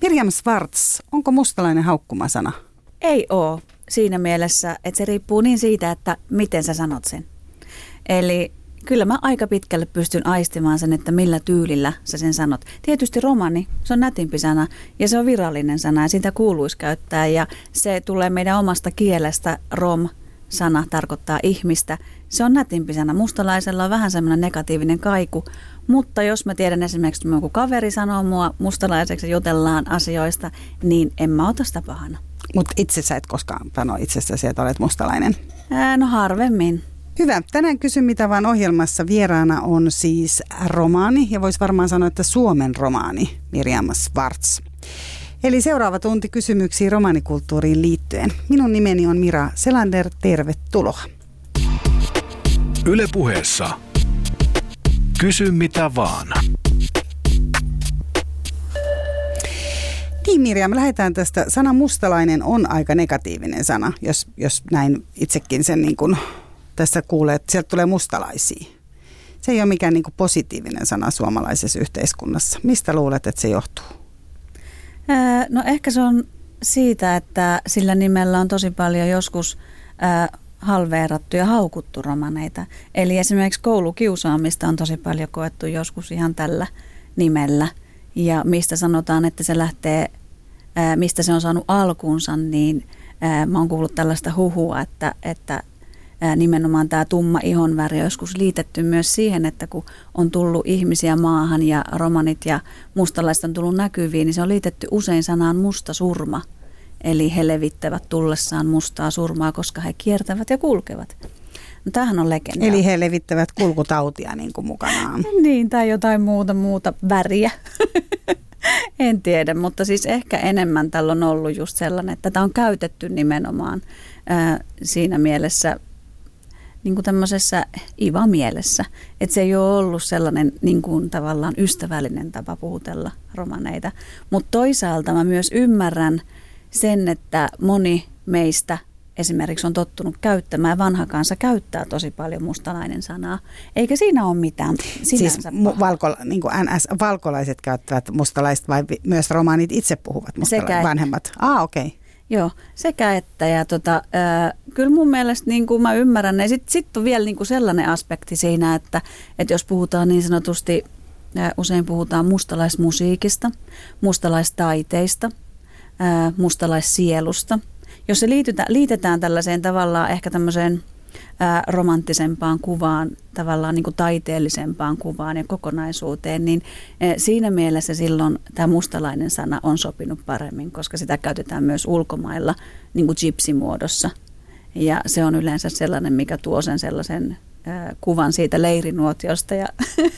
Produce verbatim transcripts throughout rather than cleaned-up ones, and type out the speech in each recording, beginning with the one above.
Miriam Schwartz, onko mustalainen haukkumasana? Ei ole siinä mielessä, että se riippuu niin siitä, että miten sä sanot sen. Eli kyllä mä aika pitkälle pystyn aistimaan sen, että millä tyylillä sä sen sanot. Tietysti romani, se on nätimpi sana ja se on virallinen sana ja sitä kuuluisi käyttää. Ja se tulee meidän omasta kielestä, rom-sana tarkoittaa ihmistä. Se on nätimpi sana. Mustalaisella on vähän semmoinen negatiivinen kaiku. Mutta jos mä tiedän esimerkiksi, että joku kaveri sanoo mua mustalaiseksi ja jutellaan asioista, niin en mä ota sitä pahana. Mutta itse sä et koskaan sano itsestäsi, että olet mustalainen? Ää, no harvemmin. Hyvä. Tänään Kysy mitä vaan -ohjelmassa vieraana on siis romaani, ja voisi varmaan sanoa, että Suomen romaani, Miriam Schwartz. Eli seuraava tunti kysymyksiä romaanikulttuuriin liittyen. Minun nimeni on Mira Selander, tervetuloa. Yle Puheessa. Kysy mitä vaan. Niin Miriam, lähdetään tästä. Sana mustalainen on aika negatiivinen sana, jos, jos näin itsekin sen niin kuin tässä kuulee, että sieltä tulee mustalaisia. Se ei ole mikään niin kuin positiivinen sana suomalaisessa yhteiskunnassa. Mistä luulet, että se johtuu? Ää, no ehkä se on siitä, että sillä nimellä on tosi paljon joskus ää, halveerattu ja haukuttu romaneita. Eli esimerkiksi koulukiusaamista on tosi paljon koettu joskus ihan tällä nimellä. Ja mistä sanotaan, että se lähtee, ää, mistä se on saanut alkuunsa, niin ää, mä oon kuullut tällaista huhua, että, että ää, nimenomaan tämä tumma ihonväri on joskus liitetty myös siihen, että kun on tullut ihmisiä maahan ja romanit ja mustalaiset on tullut näkyviin, niin se on liitetty usein sanaan musta surma. Eli he levittävät tullessaan mustaa surmaa, koska he kiertävät ja kulkevat. No, tämähän on legenda. Eli he levittävät kulkutautia niin kuin mukanaan. Niin, tai jotain muuta muuta väriä. En tiedä, mutta siis ehkä enemmän tällä on ollut just sellainen, että tätä on käytetty nimenomaan ää, siinä mielessä, niin kuin tämmöisessä iva-mielessä. Että se ei ole ollut sellainen niin kuin tavallaan ystävällinen tapa puhutella romaneita. Mutta toisaalta mä myös ymmärrän sen, että moni meistä esimerkiksi on tottunut käyttämään, vanha kansa käyttää tosi paljon mustalainen sanaa, eikä siinä ole mitään sinänsä. Siis mu- valko, niin kuin N S-valkolaiset käyttävät mustalaiset vai myös romaanit itse puhuvat mustalaiset, vanhemmat? Ah, okei. Okay. Joo, sekä että. Ja tota, äh, kyllä mun mielestä niin kuin mä ymmärrän, ja sitten sit on vielä niin kuin sellainen aspekti siinä, että, että jos puhutaan niin sanotusti, äh, usein puhutaan mustalaismusiikista, mustalaistaiteista, äh, mustalaiссielusta. Jos se liitytä, liitetään tällaiseen tavallaan ehkä tämmöiseen ää, romanttisempaan kuvaan, tavallaan niin kuin taiteellisempaan kuvaan ja kokonaisuuteen, niin ää, siinä mielessä silloin tämä mustalainen sana on sopinut paremmin, koska sitä käytetään myös ulkomailla niin kuin gypsy-muodossa. Ja se on yleensä sellainen, mikä tuo sen sellaisen ää, kuvan siitä leirinuotiosta ja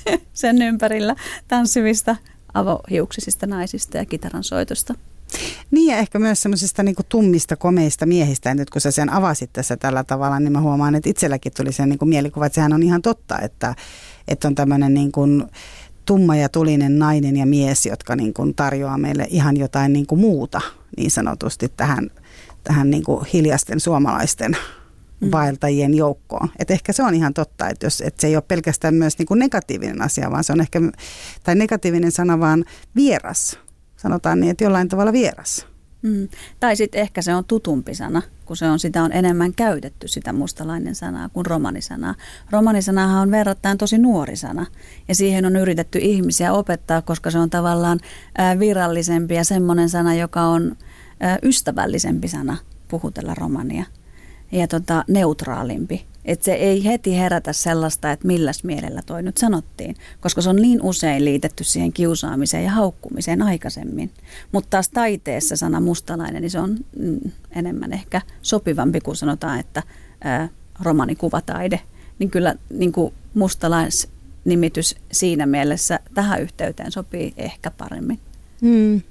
sen ympärillä tanssivista avohiuksisista naisista ja kitaransoitosta. Niin ja ehkä myös semmoisista niin kuin tummista, komeista miehistä. Ja nyt kun sä sen avasit tässä tällä tavalla, niin mä huomaan, että itselläkin tuli se niin kuin mielikuva, että sehän on ihan totta, että, että on tämmöinen niin kuin tumma ja tulinen nainen ja mies, jotka niin kuin tarjoaa meille ihan jotain niin kuin muuta niin sanotusti tähän, tähän niin kuin hiljaisten suomalaisten mm. vaeltajien joukkoon. Että ehkä se on ihan totta, että, jos, että se ei ole pelkästään myös niin kuin negatiivinen asia, vaan se on ehkä, tai negatiivinen sana, vaan vieras. Sanotaan niin, että jollain tavalla vieras. Mm. Tai sitten ehkä se on tutumpi sana, kun se on, sitä on enemmän käytetty, sitä mustalainen sanaa, kuin romanisanaa. Romanisanahan on verrattain tosi nuori sana, ja siihen on yritetty ihmisiä opettaa, koska se on tavallaan ää, virallisempi ja semmoinen sana, joka on ää, ystävällisempi sana puhutella romania, ja tota, neutraalimpi. Että se ei heti herätä sellaista, että milläs mielellä toi nyt sanottiin, koska se on niin usein liitetty siihen kiusaamiseen ja haukkumiseen aikaisemmin. Mutta taas taiteessa sana mustalainen, niin se on mm, enemmän ehkä sopivampi, kun sanotaan, että ää, romanikuvataide. Niin kyllä niin kuin mustalaisnimitys siinä mielessä tähän yhteyteen sopii ehkä paremmin. Hmm.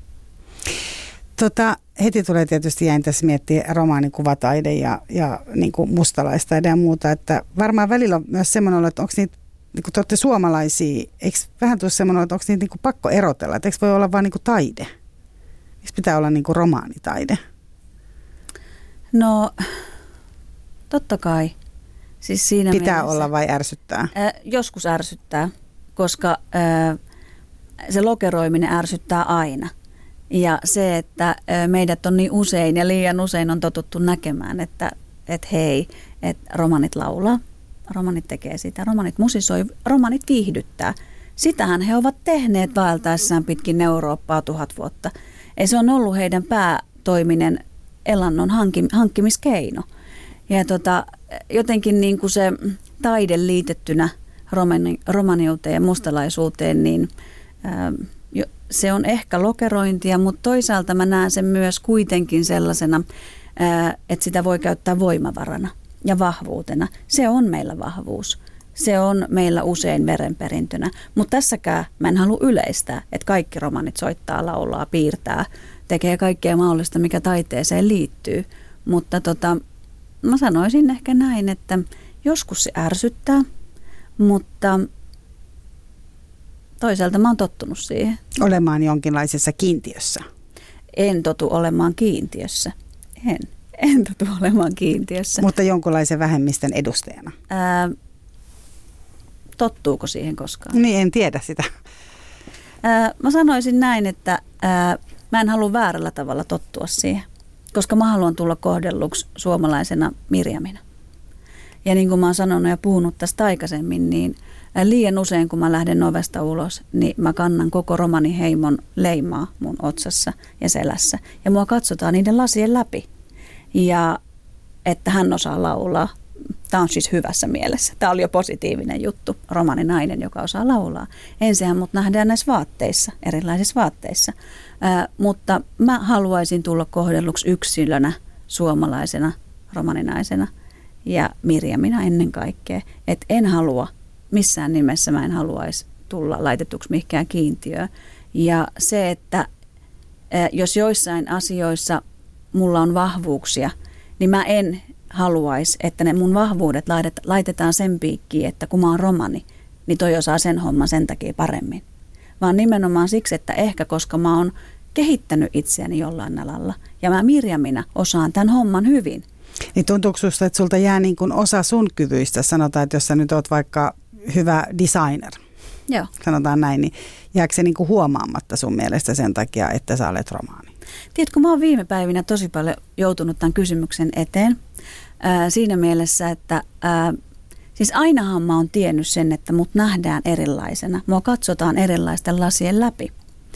Tota, heti tulee tietysti, jäin tässä miettiä romaanikuvataide ja, ja niin kuin mustalaistaide ja muuta, että varmaan välillä on myös semmoinen olo, että onko niitä, niin kuin te olette suomalaisia, eikö vähän tule semmoinen olo, että onko niitä niin kuin pakko erotella, että eikö voi olla vaan niin kuin taide? Eikö pitää olla niin kuin romaanitaide? No, totta kai. Siis siinä pitää mielessä, olla vai ärsyttää? Äh, joskus ärsyttää, koska äh, se lokeroiminen ärsyttää aina. Ja se, että meidät on niin usein ja liian usein on totuttu näkemään, että, että hei, että romanit laulaa, romanit tekee sitä, romanit musisoi, romanit viihdyttää. Sitähän he ovat tehneet vaeltaessaan pitkin Eurooppaa tuhat vuotta. Ei se on ollut heidän päätoiminen elannon hankkimiskeino. Ja tota, jotenkin niin kuin se taide liitettynä romani, romaniuteen ja mustalaisuuteen, niin ää, se on ehkä lokerointia, mutta toisaalta mä näen sen myös kuitenkin sellaisena, ää, että sitä voi käyttää voimavarana ja vahvuutena. Se on meillä vahvuus. Se on meillä usein verenperintönä, mutta tässäkään mä en halua yleistää, että kaikki romanit soittaa, laulaa, piirtää, tekee kaikkea mahdollista, mikä taiteeseen liittyy. Mutta tota, mä sanoisin ehkä näin, että joskus se ärsyttää, mutta toisaalta mä oon tottunut siihen. Olemaan jonkinlaisessa kiintiössä. En totu olemaan kiintiössä. En. En totu olemaan kiintiössä. Mutta jonkunlaisen vähemmistön edustajana. Ää, tottuuko siihen koskaan? Niin, en tiedä sitä. Ää, mä sanoisin näin, että ää, mä en halua väärällä tavalla tottua siihen, koska mä haluan tulla kohdelluksi suomalaisena Mirjamina. Ja niin kuin mä oon sanonut ja puhunut tästä aikaisemmin, niin liian usein kun mä lähden ovesta ulos, niin mä kannan koko romaniheimon leimaa mun otsassa ja selässä. Ja mua katsotaan niiden lasien läpi. Ja että hän osaa laulaa. Tämä on siis hyvässä mielessä. Tämä oli jo positiivinen juttu. Romaninainen, joka osaa laulaa. Ensinhän mut nähdään näissä vaatteissa, erilaisissa vaatteissa. Ää, mutta mä haluaisin tulla kohdelluksi yksilönä, suomalaisena, romaninaisena ja Mirjamina ennen kaikkea. Että en halua, missään nimessä mä en haluaisi tulla laitetuksi mihinkään kiintiöön. Ja se, että ää, jos joissain asioissa mulla on vahvuuksia, niin mä en haluaisi, että ne mun vahvuudet laitetaan sen piikkiin, että kun mä oon romani, niin toi osaa sen homman sen takia paremmin. Vaan nimenomaan siksi, että ehkä koska mä oon kehittänyt itseäni jollain alalla ja mä Mirjamina osaan tämän homman hyvin. Niin tuntuuko susta, että sulta jää niin kuin osa sun kyvyistä? Sanotaan, että jos sä nyt oot vaikka hyvä designer, Joo. sanotaan näin, niin jääkö se niin kuin huomaamatta sun mielestä sen takia, että sä olet romaani? Tiedätkö, mä oon viime päivinä tosi paljon joutunut tämän kysymyksen eteen ää, siinä mielessä, että ää, siis ainahan mä oon tiennyt sen, että mut nähdään erilaisena. Mua katsotaan erilaisten lasien läpi.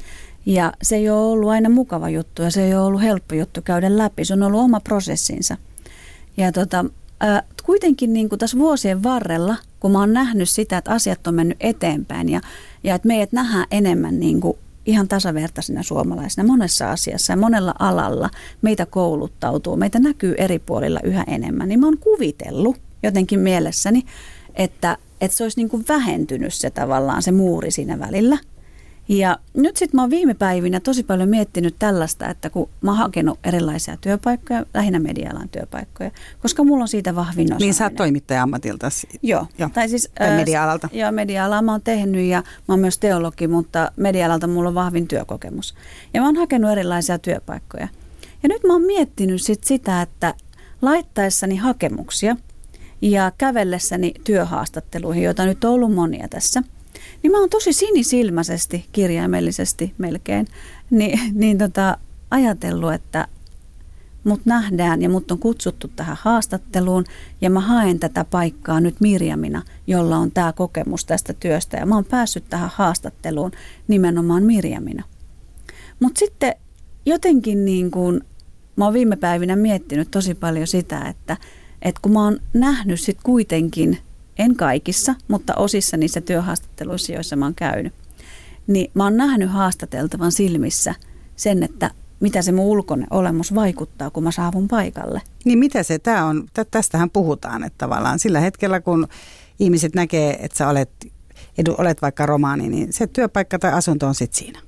Ja se ei ole ollut aina mukava juttu ja se ei ole ollut helppo juttu käydä läpi. Se on ollut oma prosessinsa. Ja tota, ää, kuitenkin niin kuin tässä vuosien varrella, kun mä oon nähnyt sitä, että asiat on mennyt eteenpäin ja, ja että meidät nähdään enemmän niin kuin ihan tasavertaisina suomalaisina monessa asiassa ja monella alalla meitä kouluttautuu, meitä näkyy eri puolilla yhä enemmän, niin mä oon kuvitellut jotenkin mielessäni, että, että se olisi niin kuin vähentynyt se tavallaan se muuri siinä välillä. Ja nyt sitten mä oon viime päivinä tosi paljon miettinyt tällaista, että kun mä oon hakenut erilaisia työpaikkoja, lähinnä media-alan työpaikkoja, koska mulla on siitä vahvin osaaminen. Niin sä oot toimittaja-ammatiltasi. Joo. Joo. Tai siis tai media-alalta. Äh, joo, media-alaa mä oon tehnyt ja mä oon myös teologi, mutta media-alalta mulla on vahvin työkokemus. Ja mä oon hakenut erilaisia työpaikkoja. Ja nyt mä oon miettinyt sit sitä, että laittaessani hakemuksia ja kävellessäni työhaastatteluihin, joita nyt on ollut monia tässä, niin mä oon tosi sinisilmäisesti, kirjaimellisesti melkein, niin, niin tota, ajatellut, että mut nähdään ja mut on kutsuttu tähän haastatteluun ja mä haen tätä paikkaa nyt Mirjamina, jolla on tämä kokemus tästä työstä ja mä oon päässyt tähän haastatteluun nimenomaan Mirjamina. Mutta sitten jotenkin niin kuin mä oon viime päivinä miettinyt tosi paljon sitä, että, että kun mä oon nähnyt sit kuitenkin, en kaikissa, mutta osissa niissä työhaastatteluissa, joissa mä oon käynyt, niin mä oon nähnyt haastateltavan silmissä sen, että mitä se mun ulkoinen olemus vaikuttaa, kun mä saavun paikalle. Niin mitä se, tää on, tästähän puhutaan, että tavallaan sillä hetkellä, kun ihmiset näkee, että sä olet, edu, olet vaikka romaani, niin se työpaikka tai asunto on sitten siinä.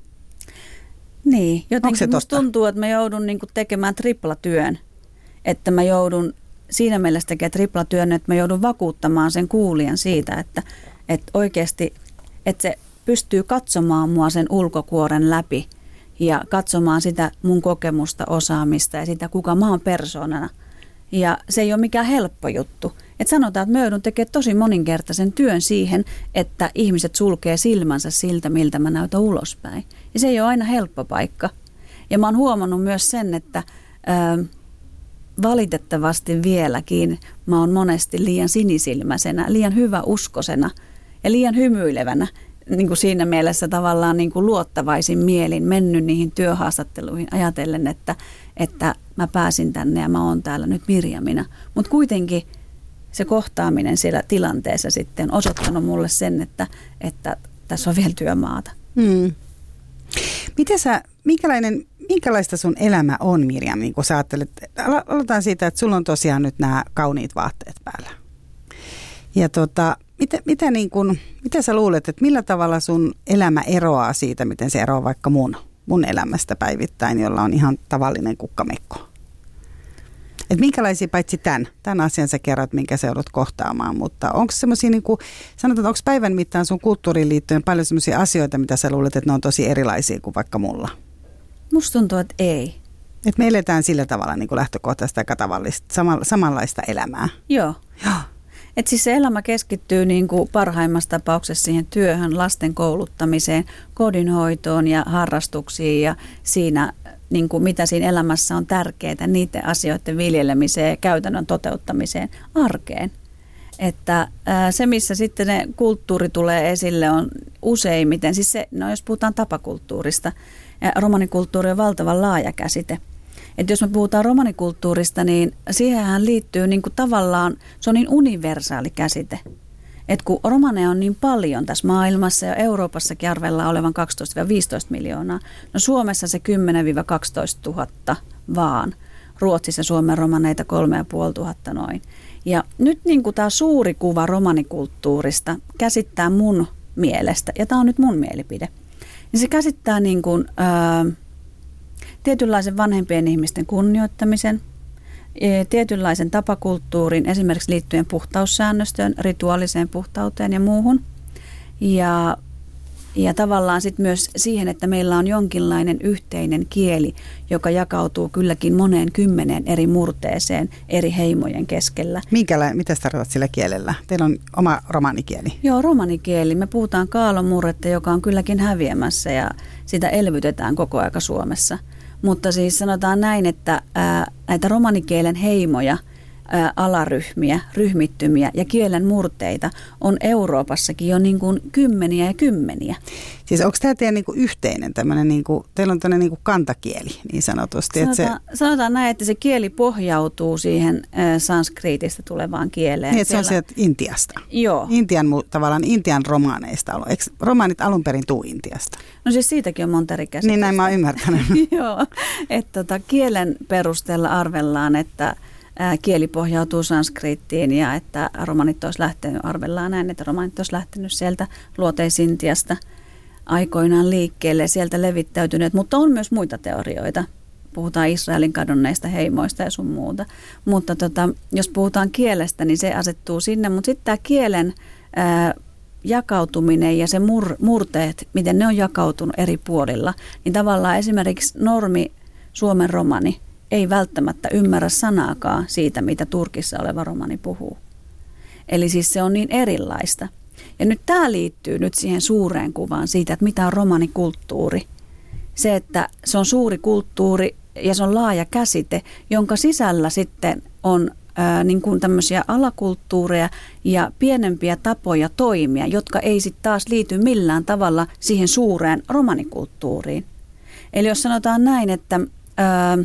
Niin, jotenkin musta tuntuu, että mä joudun niinku tekemään triplatyön, että mä joudun siinä mielessä tekemään triplatyön, että mä joudun vakuuttamaan sen kuulijan siitä, että, että oikeasti, että se pystyy katsomaan mua sen ulkokuoren läpi ja katsomaan sitä mun kokemusta, osaamista ja sitä, kuka mä oon persoonana. Ja se ei ole mikään helppo juttu. Että sanotaan, että mä joudun tekemään tosi moninkertaisen työn siihen, että ihmiset sulkee silmänsä siltä, miltä mä näytän ulospäin. Ja se ei ole aina helppo paikka. Ja mä oon huomannut myös sen, että ö, valitettavasti vieläkin mä oon monesti liian sinisilmäisenä, liian hyväuskosena ja liian hymyilevänä. Niin kuin siinä mielessä tavallaan niin kuin luottavaisin mielin mennyt niihin työhaastatteluihin ajatellen, että, että mä pääsin tänne ja mä oon täällä nyt Mirjamina. Mutta kuitenkin se kohtaaminen siellä tilanteessa sitten on osoittanut mulle sen, että, että tässä on vielä työmaata. Hmm. Miten sä, minkälainen, minkälaista sun elämä on, Mirjam, niin kun sä ajattelet? Aloitetaan siitä, että sulla on tosiaan nyt nämä kauniit vaatteet päällä. Ja tota, mitä, mitä, niin kun, mitä sä luulet, että millä tavalla sun elämä eroaa siitä, miten se eroaa vaikka mun, mun elämästä päivittäin, jolla on ihan tavallinen kukkamekko? Että minkälaisia, paitsi tämän, tämän asian sä kerrot, minkä sä joudut kohtaamaan, mutta onko semmoisia, niin kuin, sanotaan, onko päivän mittaan sun kulttuuriin liittyen paljon semmoisia asioita, mitä sä luulet, että ne on tosi erilaisia kuin vaikka mulla? Musta tuntuu, että ei. Että me eletään sillä tavalla niin kuin lähtökohtaista ja tavallista, samanlaista elämää. Joo. Joo. Että siis se elämä keskittyy niin kuin parhaimmassa tapauksessa siihen työhön, lasten kouluttamiseen, kodinhoitoon ja harrastuksiin ja siinä, niin kuin mitä siinä elämässä on tärkeää, niiden asioiden viljelemiseen ja käytännön toteuttamiseen arkeen. Että ää, se, missä sitten ne kulttuuri tulee esille, on useimmiten, siis se, no jos puhutaan tapakulttuurista, ja romanikulttuuri on valtavan laaja käsite. Että jos me puhutaan romanikulttuurista, niin siihenhän liittyy niin kuin tavallaan, se on niin universaali käsite. Että kun romaneja on niin paljon tässä maailmassa ja Euroopassakin arvellaan olevan kaksitoista viisitoista miljoonaa, no Suomessa se kymmenen kaksitoista tuhatta vaan. Ruotsissa Suomen romaneita kolme ja puoli tuhatta noin. Ja nyt niin kuin tämä suuri kuva romanikulttuurista käsittää mun mielestä, ja tämä on nyt mun mielipide, niin se käsittää niin kuin, ää, tietynlaisen vanhempien ihmisten kunnioittamisen, tietynlaisen tapakulttuurin, esimerkiksi liittyen puhtaussäännöstöön, rituaaliseen puhtauteen ja muuhun. Ja, ja tavallaan sitten myös siihen, että meillä on jonkinlainen yhteinen kieli, joka jakautuu kylläkin moneen kymmeneen eri murteeseen eri heimojen keskellä. Minkälainen, mitä tarkoitat sillä kielellä? Teillä on oma romanikieli. Joo, romanikieli. Me puhutaan kaalomurretta, joka on kylläkin häviämässä ja sitä elvytetään koko aika Suomessa. Mutta siis sanotaan näin, että ää, näitä romanikielen heimoja, ää, alaryhmiä, ryhmittymiä ja kielen murteita on Euroopassakin jo niin kuin kymmeniä ja kymmeniä. Siis onko tämä teidän niin kuin yhteinen tämmöinen, niin kuin, teillä on tämmöinen niin kuin kantakieli niin sanotusti? Sanotaan, että se, sanotaan näin, että se kieli pohjautuu siihen ää, sanskriitistä tulevaan kieleen. Niin, että se on Siellä, sieltä Intiasta. Joo. Intian, tavallaan Intian romaaneista. Eikö romaanit alun perin tuu Intiasta? No siis siitäkin on monta eri käsitystä. Niin näin mä oon ymmärtänyt. Joo, että tota, kielen perusteella arvellaan, että ää, kieli pohjautuu sanskriittiin ja että romanit olisi lähtenyt, arvellaan näin, että romanit olisi lähtenyt sieltä luoteis-Intiasta aikoinaan liikkeelle, sieltä levittäytyneet, mutta on myös muita teorioita. Puhutaan Israelin kadonneista heimoista ja sun muuta. Mutta tota, jos puhutaan kielestä, niin se asettuu sinne, mutta sitten tämä kielen ää, jakautuminen ja se mur, murteet, miten ne on jakautunut eri puolilla, niin tavallaan esimerkiksi normi Suomen romani ei välttämättä ymmärrä sanaakaan siitä, mitä Turkissa oleva romani puhuu. Eli siis se on niin erilaista. Ja nyt tämä liittyy nyt siihen suureen kuvaan siitä, että mitä on romanikulttuuri. Se, että se on suuri kulttuuri ja se on laaja käsite, jonka sisällä sitten on ää, niin kuin tämmöisiä alakulttuureja ja pienempiä tapoja toimia, jotka ei sitten taas liity millään tavalla siihen suureen romanikulttuuriin. Eli jos sanotaan näin, että ää,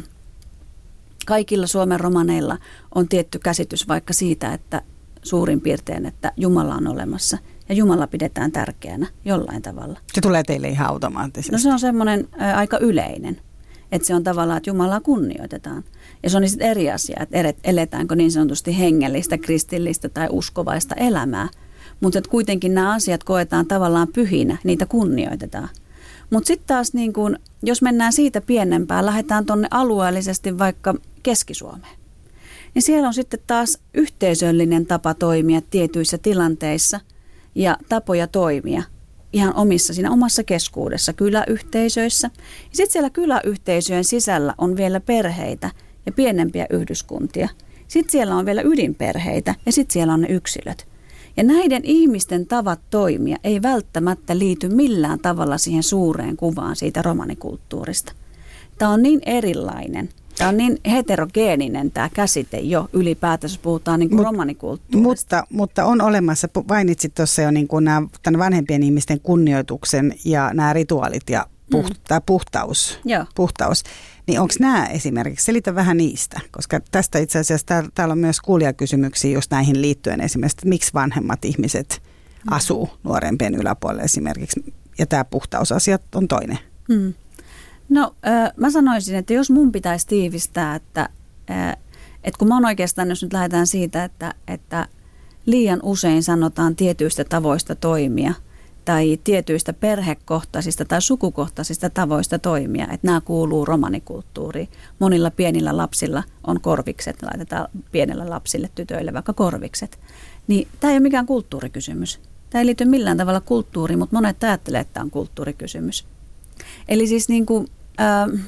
kaikilla Suomen romaneilla on tietty käsitys vaikka siitä, että suurin piirtein, että Jumala on olemassa ja Jumala pidetään tärkeänä jollain tavalla. Se tulee teille ihan automaattisesti. No se on semmoinen ä, aika yleinen, että se on tavallaan, että Jumalaa kunnioitetaan. Ja se on sitten eri asia, että eletäänkö niin sanotusti hengellistä, kristillistä tai uskovaista elämää. Mutta kuitenkin nämä asiat koetaan tavallaan pyhinä, niitä kunnioitetaan. Mutta sitten taas niin kun, jos mennään siitä pienempään, lähdetään tuonne alueellisesti vaikka Keski-Suomeen. Niin siellä on sitten taas yhteisöllinen tapa toimia tietyissä tilanteissa ja tapoja toimia ihan omissa, siinä omassa keskuudessa, kyläyhteisöissä. Ja sitten siellä kyläyhteisöjen sisällä on vielä perheitä ja pienempiä yhdyskuntia. Sitten siellä on vielä ydinperheitä ja sitten siellä on ne yksilöt. Ja näiden ihmisten tavat toimia ei välttämättä liity millään tavalla siihen suureen kuvaan siitä romanikulttuurista. tämä on niin erilainen. Tämä on niin heterogeeninen tämä käsite jo ylipäätänsä, jos puhutaan niin kuin Mut, romanikulttuurista. Mutta, mutta on olemassa, mainitsit tuossa jo niin kuin nämä tämän vanhempien ihmisten kunnioituksen ja nämä rituaalit ja puht, mm. tämä puhtaus, puhtaus. Niin onko nämä esimerkiksi, selitä vähän niistä, koska tästä itse asiassa täällä, täällä on myös kuulijakysymyksiä just näihin liittyen esimerkiksi, että miksi vanhemmat ihmiset mm. asuu nuorempien yläpuolella esimerkiksi, ja tämä puhtausasiat on toinen. Mm. No äh, mä sanoisin, että jos mun pitäisi tiivistää, että, äh, että kun mä oon oikeastaan, jos nyt lähdetään siitä, että, että liian usein sanotaan tietyistä tavoista toimia tai tietyistä perhekohtaisista tai sukukohtaisista tavoista toimia, että nämä kuuluu romanikulttuuriin. Monilla pienillä lapsilla on korvikset, laitetaan pienellä lapsille, tytöille vaikka korvikset. Niin tämä ei ole mikään kulttuurikysymys. Tämä ei liity millään tavalla kulttuuriin, mutta monet ajattelee, että tämä on kulttuurikysymys. Eli siis niin kuin... Äh,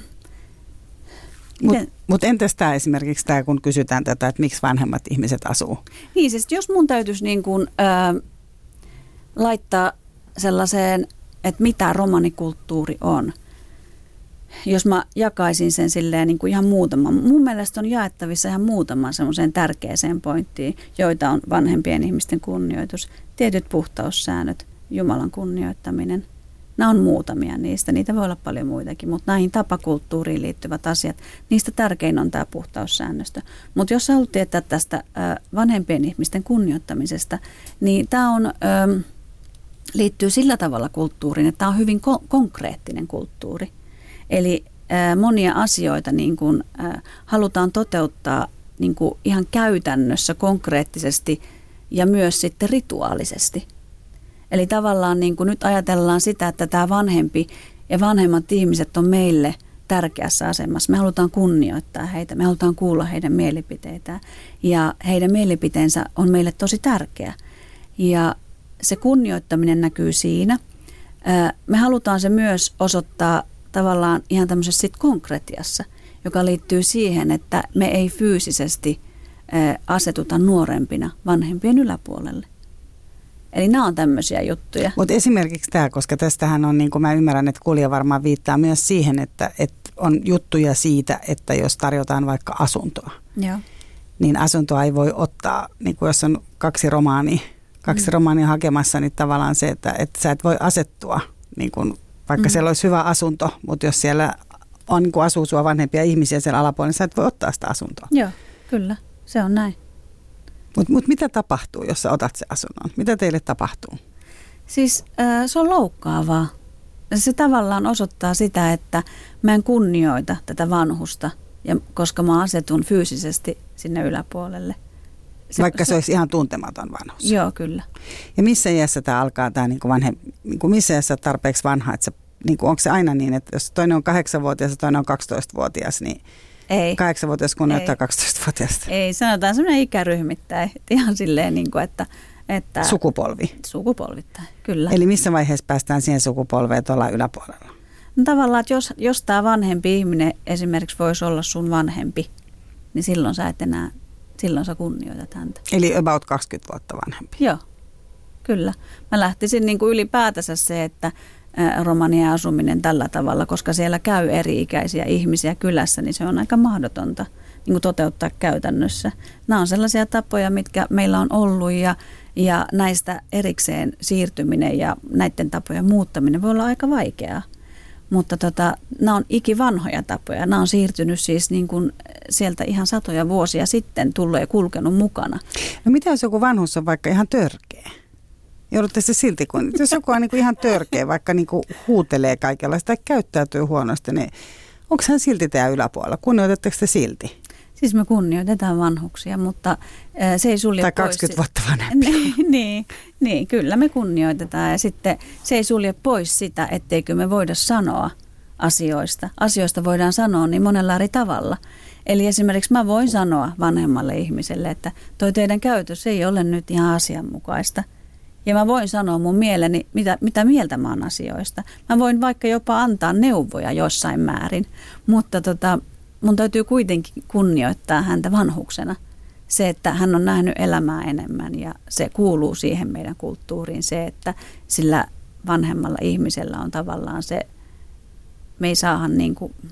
Mutta mut entäs tämä esimerkiksi tämä, kun kysytään tätä, että miksi vanhemmat ihmiset asuu? Niin, siis jos mun täytyisi niin kuin, äh, laittaa sellaiseen, että mitä romanikulttuuri on, jos mä jakaisin sen silleen niin kuin ihan muutaman. Mun mielestä on jaettavissa ihan muutaman semmoiseen tärkeäseen pointtiin, joita on vanhempien ihmisten kunnioitus, tietyt puhtaussäännöt, Jumalan kunnioittaminen. Nämä on muutamia niistä, niitä voi olla paljon muitakin, mutta näihin tapakulttuuriin liittyvät asiat, niistä tärkein on tämä puhtaussäännöstö. Mutta jos haluat tietää tästä vanhempien ihmisten kunnioittamisesta, niin tämä on, liittyy sillä tavalla kulttuuriin, että tämä on hyvin ko- konkreettinen kulttuuri. Eli monia asioita niin kun, halutaan toteuttaa niin kun ihan käytännössä konkreettisesti ja myös sitten rituaalisesti. Eli tavallaan niin kuin nyt ajatellaan sitä, että tämä vanhempi ja vanhemmat ihmiset on meille tärkeässä asemassa. Me halutaan kunnioittaa heitä, me halutaan kuulla heidän mielipiteitään ja heidän mielipiteensä on meille tosi tärkeä. Ja se kunnioittaminen näkyy siinä. Me halutaan se myös osoittaa tavallaan ihan tämmöisessä sit konkretiassa, joka liittyy siihen, että me ei fyysisesti asetuta nuorempina vanhempien yläpuolelle. Eli nämä on tämmöisiä juttuja. Mutta esimerkiksi tämä, koska tästähän on, niin kuin mä ymmärrän, että kuulija varmaan viittaa myös siihen, että, että on juttuja siitä, että jos tarjotaan vaikka asuntoa, Joo. niin asuntoa ei voi ottaa, niin kuin jos on kaksi romaania, kaksi mm. romaania hakemassa, niin tavallaan se, että, että sä et voi asettua, niin kuin, vaikka mm. siellä olisi hyvä asunto, mutta jos siellä on, niin kuin asuu sua vanhempia ihmisiä siellä alapuolella, niin sä et voi ottaa sitä asuntoa. Joo, kyllä, se on näin. Mutta mut mitä tapahtuu, jos sä otat se asunnon? Mitä teille tapahtuu? Siis äh, se on loukkaavaa. Se tavallaan osoittaa sitä, että mä en kunnioita tätä vanhusta, ja koska mä asetun fyysisesti sinne yläpuolelle. Se, Vaikka se, se olisi ihan tuntematon vanhus. Joo, kyllä. Ja missä iässä tämä alkaa, tämä niinku vanhe, niinku missä iässä tarpeeksi vanha? Että se, niinku, onko se aina niin, että jos toinen on kahdeksanvuotias ja toinen on kaksitoistavuotias, niin ei. kahdeksanvuotias kunnioittaa kaksitoistavuotiaasta? Ei, sanotaan semmoinen ikäryhmittäin, ihan silleen niin kuin, että, että... Sukupolvi? Sukupolvittain, kyllä. Eli missä vaiheessa päästään siihen sukupolveen, että ollaan yläpuolella? No tavallaan, että jos, jos tämä vanhempi ihminen esimerkiksi voisi olla sun vanhempi, niin silloin sä et enää, silloin sä kunnioitat häntä. Eli about kaksikymmentä vuotta vanhempi? Joo, kyllä. Mä lähtisin niin kuin ylipäätänsä se, että Romanian asuminen tällä tavalla, koska siellä käy eri-ikäisiä ihmisiä kylässä, niin se on aika mahdotonta niin kuin toteuttaa käytännössä. Nämä on sellaisia tapoja, mitkä meillä on ollut ja, ja näistä erikseen siirtyminen ja näiden tapojen muuttaminen voi olla aika vaikeaa. Mutta tota, nämä on ikivanhoja tapoja. Nämä on siirtynyt siis niin kuin sieltä ihan satoja vuosia sitten tullut ja kulkenut mukana. No mitä jos joku vanhus on vaikka ihan törkeä? Joudutte se silti, kun jos joku on niin kuin ihan törkeä, vaikka niin kuin huutelee kaikenlaista tai käyttäytyy huonosti, niin onko hän silti teidän yläpuolella? Kunnioitatteko te silti? Siis me kunnioitetaan vanhuksia, mutta se ei sulje tai pois. kaksikymmentä vuotta vanhempia. niin, niin, niin, kyllä me kunnioitetaan ja sitten se ei sulje pois sitä, etteikö me voida sanoa asioista. Asioista voidaan sanoa niin monella eri tavalla. Eli esimerkiksi mä voin sanoa vanhemmalle ihmiselle, että toi teidän käytös ei ole nyt ihan asianmukaista. Ja mä voin sanoa mun mieleni, mitä, mitä mieltä mä oon asioista. Mä voin vaikka jopa antaa neuvoja jossain määrin, mutta tota, mun täytyy kuitenkin kunnioittaa häntä vanhuksena. Se, että hän on nähnyt elämää enemmän ja se kuuluu siihen meidän kulttuuriin. Se, että sillä vanhemmalla ihmisellä on tavallaan se, me ei saahan niin kuin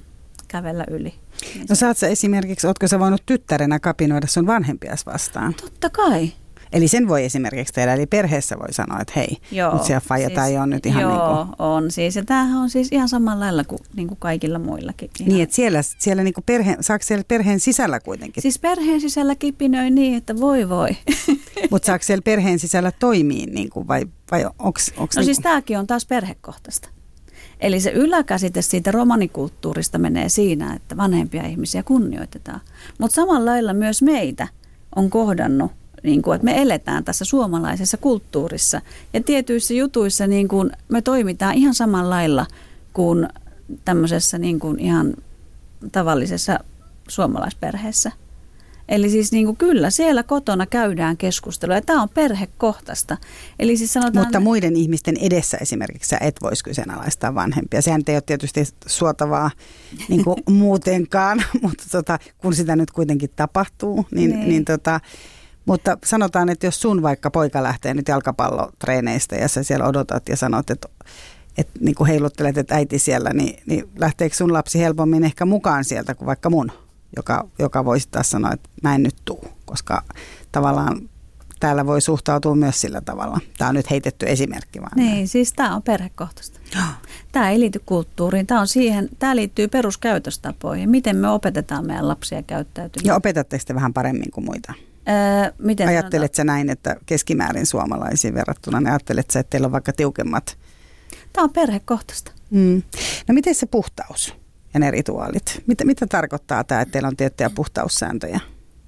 kävellä yli. Niin no saat sä esimerkiksi, ootko sä voinut tyttärenä kapinoida sun vanhempias vastaan? Totta kai. Eli sen voi esimerkiksi tehdä, eli perheessä voi sanoa, että hei, joo, nyt siellä faija, siis, tämä ei ole nyt ihan joo, niin kuin... Joo, on siis, ja tämähän on siis ihan samalla lailla kuin, niin kuin kaikilla muillakin. Ihan. Niin, että siellä, siellä niin kuin perhe, saako siellä perheen sisällä kuitenkin? Siis perheen sisällä kipinöi niin, että voi voi. Mutta saako siellä perheen sisällä toimia, niin kuin, vai, vai onko... No niin siis tämäkin on taas perhekohtaista. Eli se yläkäsite siitä romanikulttuurista menee siinä, että vanhempia ihmisiä kunnioitetaan. Mutta samalla lailla myös meitä on kohdannut, niin kuin, että me eletään tässä suomalaisessa kulttuurissa. Ja tietyissä jutuissa niin kuin me toimitaan ihan samalla lailla kuin tämmöisessä niin kuin ihan tavallisessa suomalaisperheessä. Eli siis niin kuin kyllä siellä kotona käydään keskustelua ja tämä on perhekohtaista. Eli siis sanotaan, mutta muiden ihmisten edessä esimerkiksi sä et voisi kyseenalaistaa vanhempia. Sehän ei ole tietysti suotavaa niin kuin muutenkaan, mutta tota, kun sitä nyt kuitenkin tapahtuu, niin, niin. niin tota, mutta sanotaan, että jos sun vaikka poika lähtee nyt jalkapallotreeneistä ja sä siellä odotat ja sanot, että että niin kuin heiluttelet, että äiti siellä, niin, niin lähteekö sun lapsi helpommin ehkä mukaan sieltä kuin vaikka mun? Joka, joka voisi taas sanoa, että mä en nyt tuu, koska tavallaan täällä voi suhtautua myös sillä tavalla. Tämä on nyt heitetty esimerkki vaan. Niin, siis tämä on perhekohtaista. Tämä ei liity kulttuuriin, tämä, on siihen, tämä liittyy peruskäytöstapoihin. Miten me opetetaan meidän lapsia käyttäytymään. Ja opetatteko te vähän paremmin kuin muita? Öö, miten Ajattelet sä näin, että keskimäärin suomalaisiin verrattuna, niin ajattelet sä, että teillä on vaikka tiukemmat? Tämä on perhekohtaista. Mm. No miten se puhtaus ja ne rituaalit? Mitä, mitä tarkoittaa tämä, että teillä on tiettyjä puhtaussääntöjä?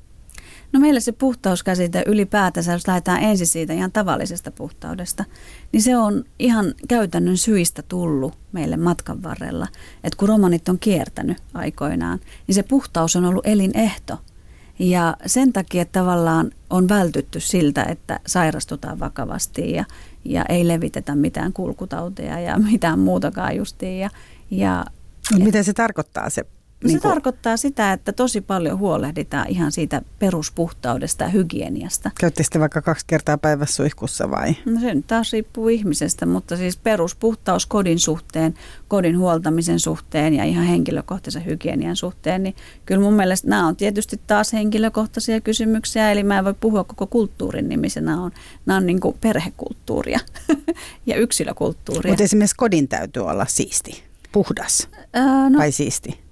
No meillä se puhtauskäsite ylipäätänsä, jos lähdetään ensin siitä ihan tavallisesta puhtaudesta, niin se on ihan käytännön syistä tullut meille matkan varrella. Että kun romanit on kiertänyt aikoinaan, niin se puhtaus on ollut elinehto. Ja sen takia tavallaan on vältytty siltä, että sairastutaan vakavasti ja, ja ei levitetä mitään kulkutauteja ja mitään muutakaan justiin. Ja, ja et, mitä se tarkoittaa se? Se niin kuin, tarkoittaa sitä, että tosi paljon huolehditaan ihan siitä peruspuhtaudesta ja hygieniasta. Käytte sitten vaikka kaksi kertaa päivässä suihkussa vai? No se nyt taas riippuu ihmisestä, mutta siis peruspuhtaus kodin suhteen, kodin huoltamisen suhteen ja ihan henkilökohtaisen hygienian suhteen, niin kyllä mun mielestä nämä on tietysti taas henkilökohtaisia kysymyksiä, eli mä en voi puhua koko kulttuurin nimissä, nämä on, nämä on niin kuin perhekulttuuria ja yksilökulttuuria. Mutta esimerkiksi kodin täytyy olla siisti, puhdas öö, no, vai siisti?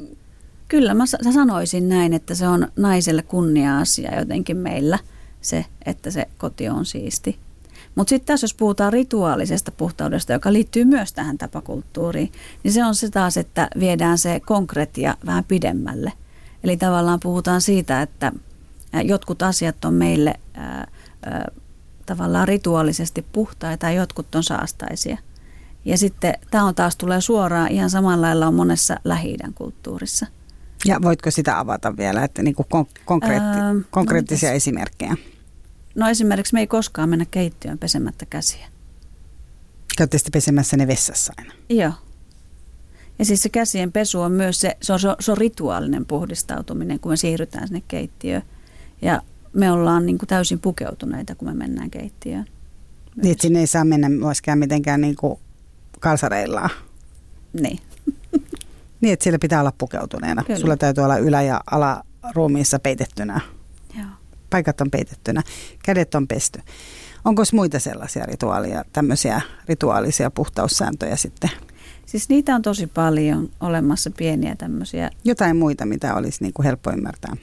Kyllä mä sanoisin näin, että se on naiselle kunnia-asia jotenkin meillä se, että se koti on siisti. Mutta sitten tässä jos puhutaan rituaalisesta puhtaudesta, joka liittyy myös tähän tapakulttuuriin, niin se on se taas, että viedään se konkreettia vähän pidemmälle. Eli tavallaan puhutaan siitä, että jotkut asiat on meille ää, ää, tavallaan rituaalisesti puhtaita ja jotkut on saastaisia. Ja sitten tämä on taas tulee suoraan ihan samalla lailla on monessa Lähi-idän kulttuurissa. Ja voitko sitä avata vielä, että niin kuin konkreetti, öö, konkreettisia no esimerkkejä? No esimerkiksi me ei koskaan mennä keittiöön pesemättä käsiä. Käytte sitten pesemässä ne vessassa aina? Joo. Ja siis se käsien pesu on myös se, se on, se on rituaalinen puhdistautuminen, kun me siirrytään sinne keittiöön. Ja me ollaan niin kuin täysin pukeutuneita, kun me mennään keittiöön. Myös. Niin, että sinne ei saa mennä myöskään mitenkään niin kuin kalsareillaan? Niin. Niin, että siellä pitää olla pukeutuneena. Kyllä. Sulla täytyy olla ylä- ja alaruumiissa peitettynä. Joo. Paikat on peitettynä. Kädet on pesty. Onko muita sellaisia rituaalia, tämmöisiä rituaalisia puhtaussääntöjä sitten? Siis niitä on tosi paljon olemassa, pieniä tämmöisiä. Jotain muita, mitä olisi niin kuin helppo ymmärtää?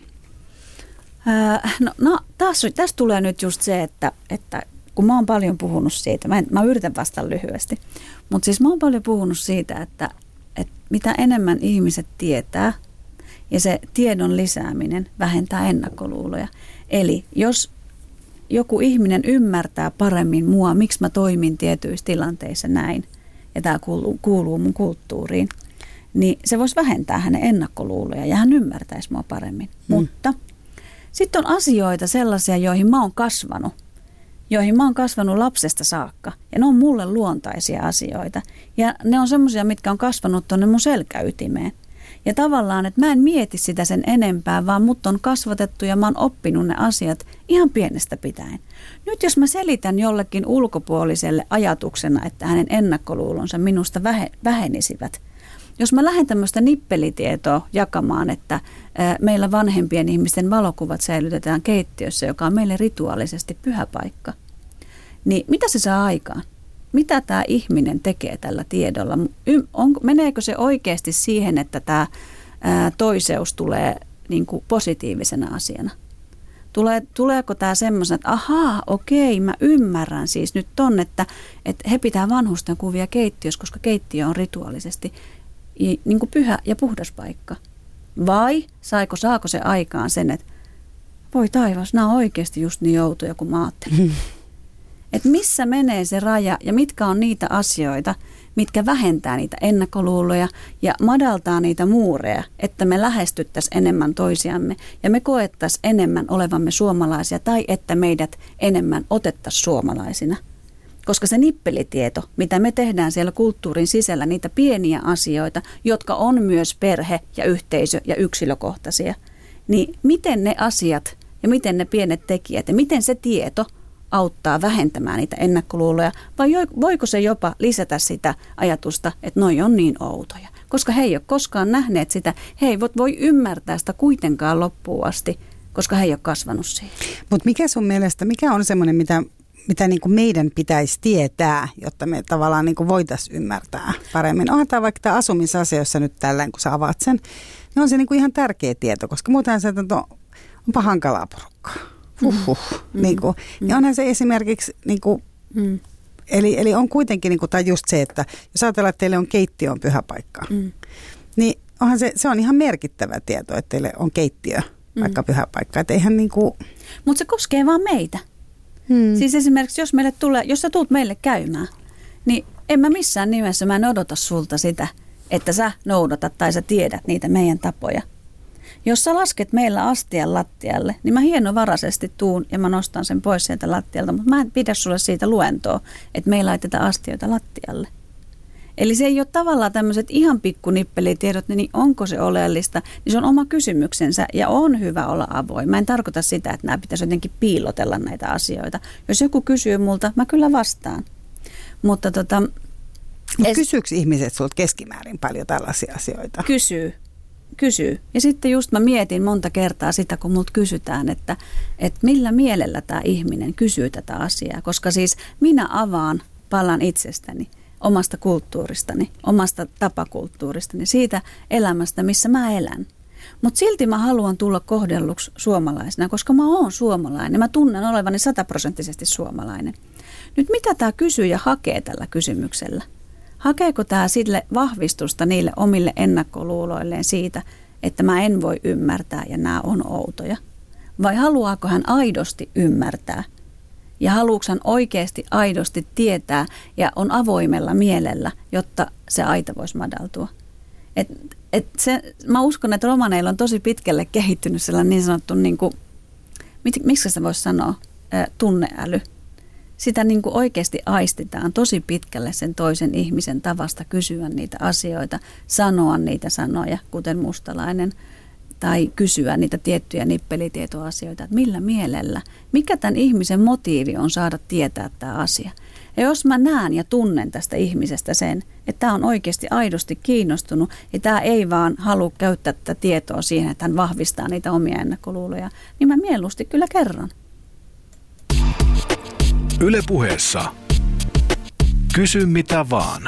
Ää, no no tässä, tässä tulee nyt just se, että, että kun mä oon paljon puhunut siitä, mä, en, mä yritän vastata lyhyesti, mutta siis mä oon paljon puhunut siitä, että että mitä enemmän ihmiset tietää ja se tiedon lisääminen vähentää ennakkoluuloja. Eli jos joku ihminen ymmärtää paremmin mua, miksi mä toimin tietyissä tilanteissa näin, ja tämä kuuluu, kuuluu mun kulttuuriin, niin se voisi vähentää hänen ennakkoluuloja ja hän ymmärtäisi mua paremmin. Mm. Mutta sitten on asioita sellaisia, joihin mä oon kasvanut. joihin mä oon kasvanut lapsesta saakka. Ja ne on mulle luontaisia asioita. Ja ne on semmoisia, mitkä on kasvanut tuonne mun selkäytimeen. Ja tavallaan, että mä en mieti sitä sen enempää, vaan mut on kasvatettu ja mä oon oppinut ne asiat ihan pienestä pitäen. Nyt jos mä selitän jollekin ulkopuoliselle ajatuksena, että hänen ennakkoluulonsa minusta vähenisivät, jos mä lähden tämmöistä nippelitietoa jakamaan, että meillä vanhempien ihmisten valokuvat säilytetään keittiössä, joka on meille rituaalisesti pyhä paikka, niin mitä se saa aikaan? Mitä tämä ihminen tekee tällä tiedolla? On, meneekö se oikeasti siihen, että tämä ää, toiseus tulee niin kuin positiivisena asiana? Tule, tuleeko tämä semmoisena, että ahaa, okei, mä ymmärrän siis nyt ton, että, että he pitää vanhusten kuvia keittiössä, koska keittiö on rituaalisesti niin kuin pyhä ja puhdas paikka. Vai saiko, saako se aikaan sen, että voi taivas, nämä on oikeasti just niin outoja kuin mä ajattelin. Että missä menee se raja ja mitkä on niitä asioita, mitkä vähentää niitä ennakkoluuloja ja madaltaa niitä muureja, että me lähestyttäisiin enemmän toisiamme ja me koettaisiin enemmän olevamme suomalaisia tai että meidät enemmän otettaisiin suomalaisina. Koska se nippelitieto, mitä me tehdään siellä kulttuurin sisällä, niitä pieniä asioita, jotka on myös perhe ja yhteisö ja yksilökohtaisia, niin miten ne asiat ja miten ne pienet tekijät ja miten se tieto auttaa vähentämään niitä ennakkoluuloja, vai voiko se jopa lisätä sitä ajatusta, että noi on niin outoja? Koska he ei ole koskaan nähneet sitä, he eivät voi ymmärtää sitä kuitenkaan loppuun asti, koska he ei ole kasvanut siihen. Mutta mikä sun mielestä, mikä on semmoinen, mitä, mitä niinku meidän pitäisi tietää, jotta me tavallaan niinku voitaisiin ymmärtää paremmin? Onhan tämä vaikka tämä asumisasioissa nyt tällä, kun sä avaat sen, niin on se niinku ihan tärkeä tieto, koska muuten se, että onpa hankalaa porukkaa. Huhhuh. Mm. Niin kuin, mm. niin onhan se esimerkiksi, niin kuin, mm. eli, eli on kuitenkin, niin kuin, tai just se, että jos ajatellaan, että teille on keittiö on pyhä paikka, mm. niin onhan se, se on ihan merkittävä tieto, että teille on keittiö mm. vaikka pyhä paikka. Että eihän niin kuin... Mutta se koskee vaan meitä. Mm. Siis esimerkiksi, jos, meille tulee, jos sä tulet meille käymään, niin en mä missään nimessä, mä en odota sulta sitä, että sä noudatat tai sä tiedät niitä meidän tapoja. Jos sä lasket meillä astian lattialle, niin mä hienovaraisesti tuun ja mä nostan sen pois sieltä lattialta, mutta mä en pidä sulle siitä luentoa, että me ei laiteta astioita lattialle. Eli se ei ole tavallaan tämmöiset ihan pikkunippelitiedot, niin onko se oleellista, niin se on oma kysymyksensä ja on hyvä olla avoin. Mä en tarkoita sitä, että nämä pitäisi jotenkin piilotella näitä asioita. Jos joku kysyy multa, mä kyllä vastaan. Mutta tota... Mut kysyykö ihmiset sulta keskimäärin paljon tällaisia asioita? Kysyy. Kysyy. Ja sitten just mä mietin monta kertaa sitä, kun multa kysytään, että, että millä mielellä tämä ihminen kysyy tätä asiaa. Koska siis minä avaan palan itsestäni, omasta kulttuuristani, omasta tapakulttuuristani, siitä elämästä, missä mä elän. Mutta silti mä haluan tulla kohdelluksi suomalaisena, koska mä oon suomalainen. Mä tunnen olevani sataprosenttisesti suomalainen. Nyt mitä tämä kysyjä hakee tällä kysymyksellä? Hakeeko tämä sille vahvistusta niille omille ennakkoluuloilleen siitä, että mä en voi ymmärtää ja nämä on outoja? Vai haluaako hän aidosti ymmärtää? Ja haluuko hän oikeasti aidosti tietää ja on avoimella mielellä, jotta se aita voisi madaltua? Et, et se, mä uskon, että romaneilla on tosi pitkälle kehittynyt sellainen niin sanottu, niin kuin, miksi se voisi sanoa, tunneäly. Sitä niin kuin oikeasti aistitaan tosi pitkälle sen toisen ihmisen tavasta kysyä niitä asioita, sanoa niitä sanoja, kuten mustalainen, tai kysyä niitä tiettyjä nippelitietoasioita, että millä mielellä, mikä tämän ihmisen motiivi on saada tietää tämä asia. Ja jos mä näen ja tunnen tästä ihmisestä sen, että tämä on oikeasti aidosti kiinnostunut ja tämä ei vaan halua käyttää tätä tietoa siihen, että hän vahvistaa niitä omia ennakkoluuloja, niin mä mieluusti kyllä kerron. Yle Puheessa. Kysy mitä vaan.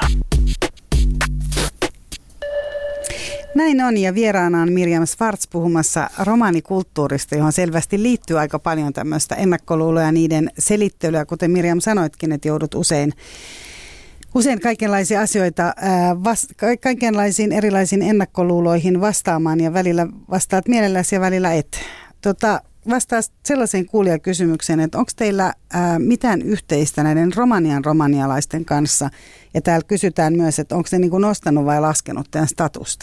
Näin on, ja vieraana on Miriam Schwartz puhumassa romaanikulttuurista, johon selvästi liittyy aika paljon tämmöistä ennakkoluuloja ja niiden selittelyä. Kuten Miriam sanoitkin, että joudut usein, usein kaikenlaisia asioita, ää, vast, kaikenlaisiin erilaisiin ennakkoluuloihin vastaamaan, ja välillä vastaat mielelläsi ja välillä et. Tota, vastaa sellaiseen kuulijakysymykseen, että onko teillä ää, mitään yhteistä näiden romanian romanialaisten kanssa? Ja täällä kysytään myös, että onko ne niin kuin nostanut vai laskenut teidän statusta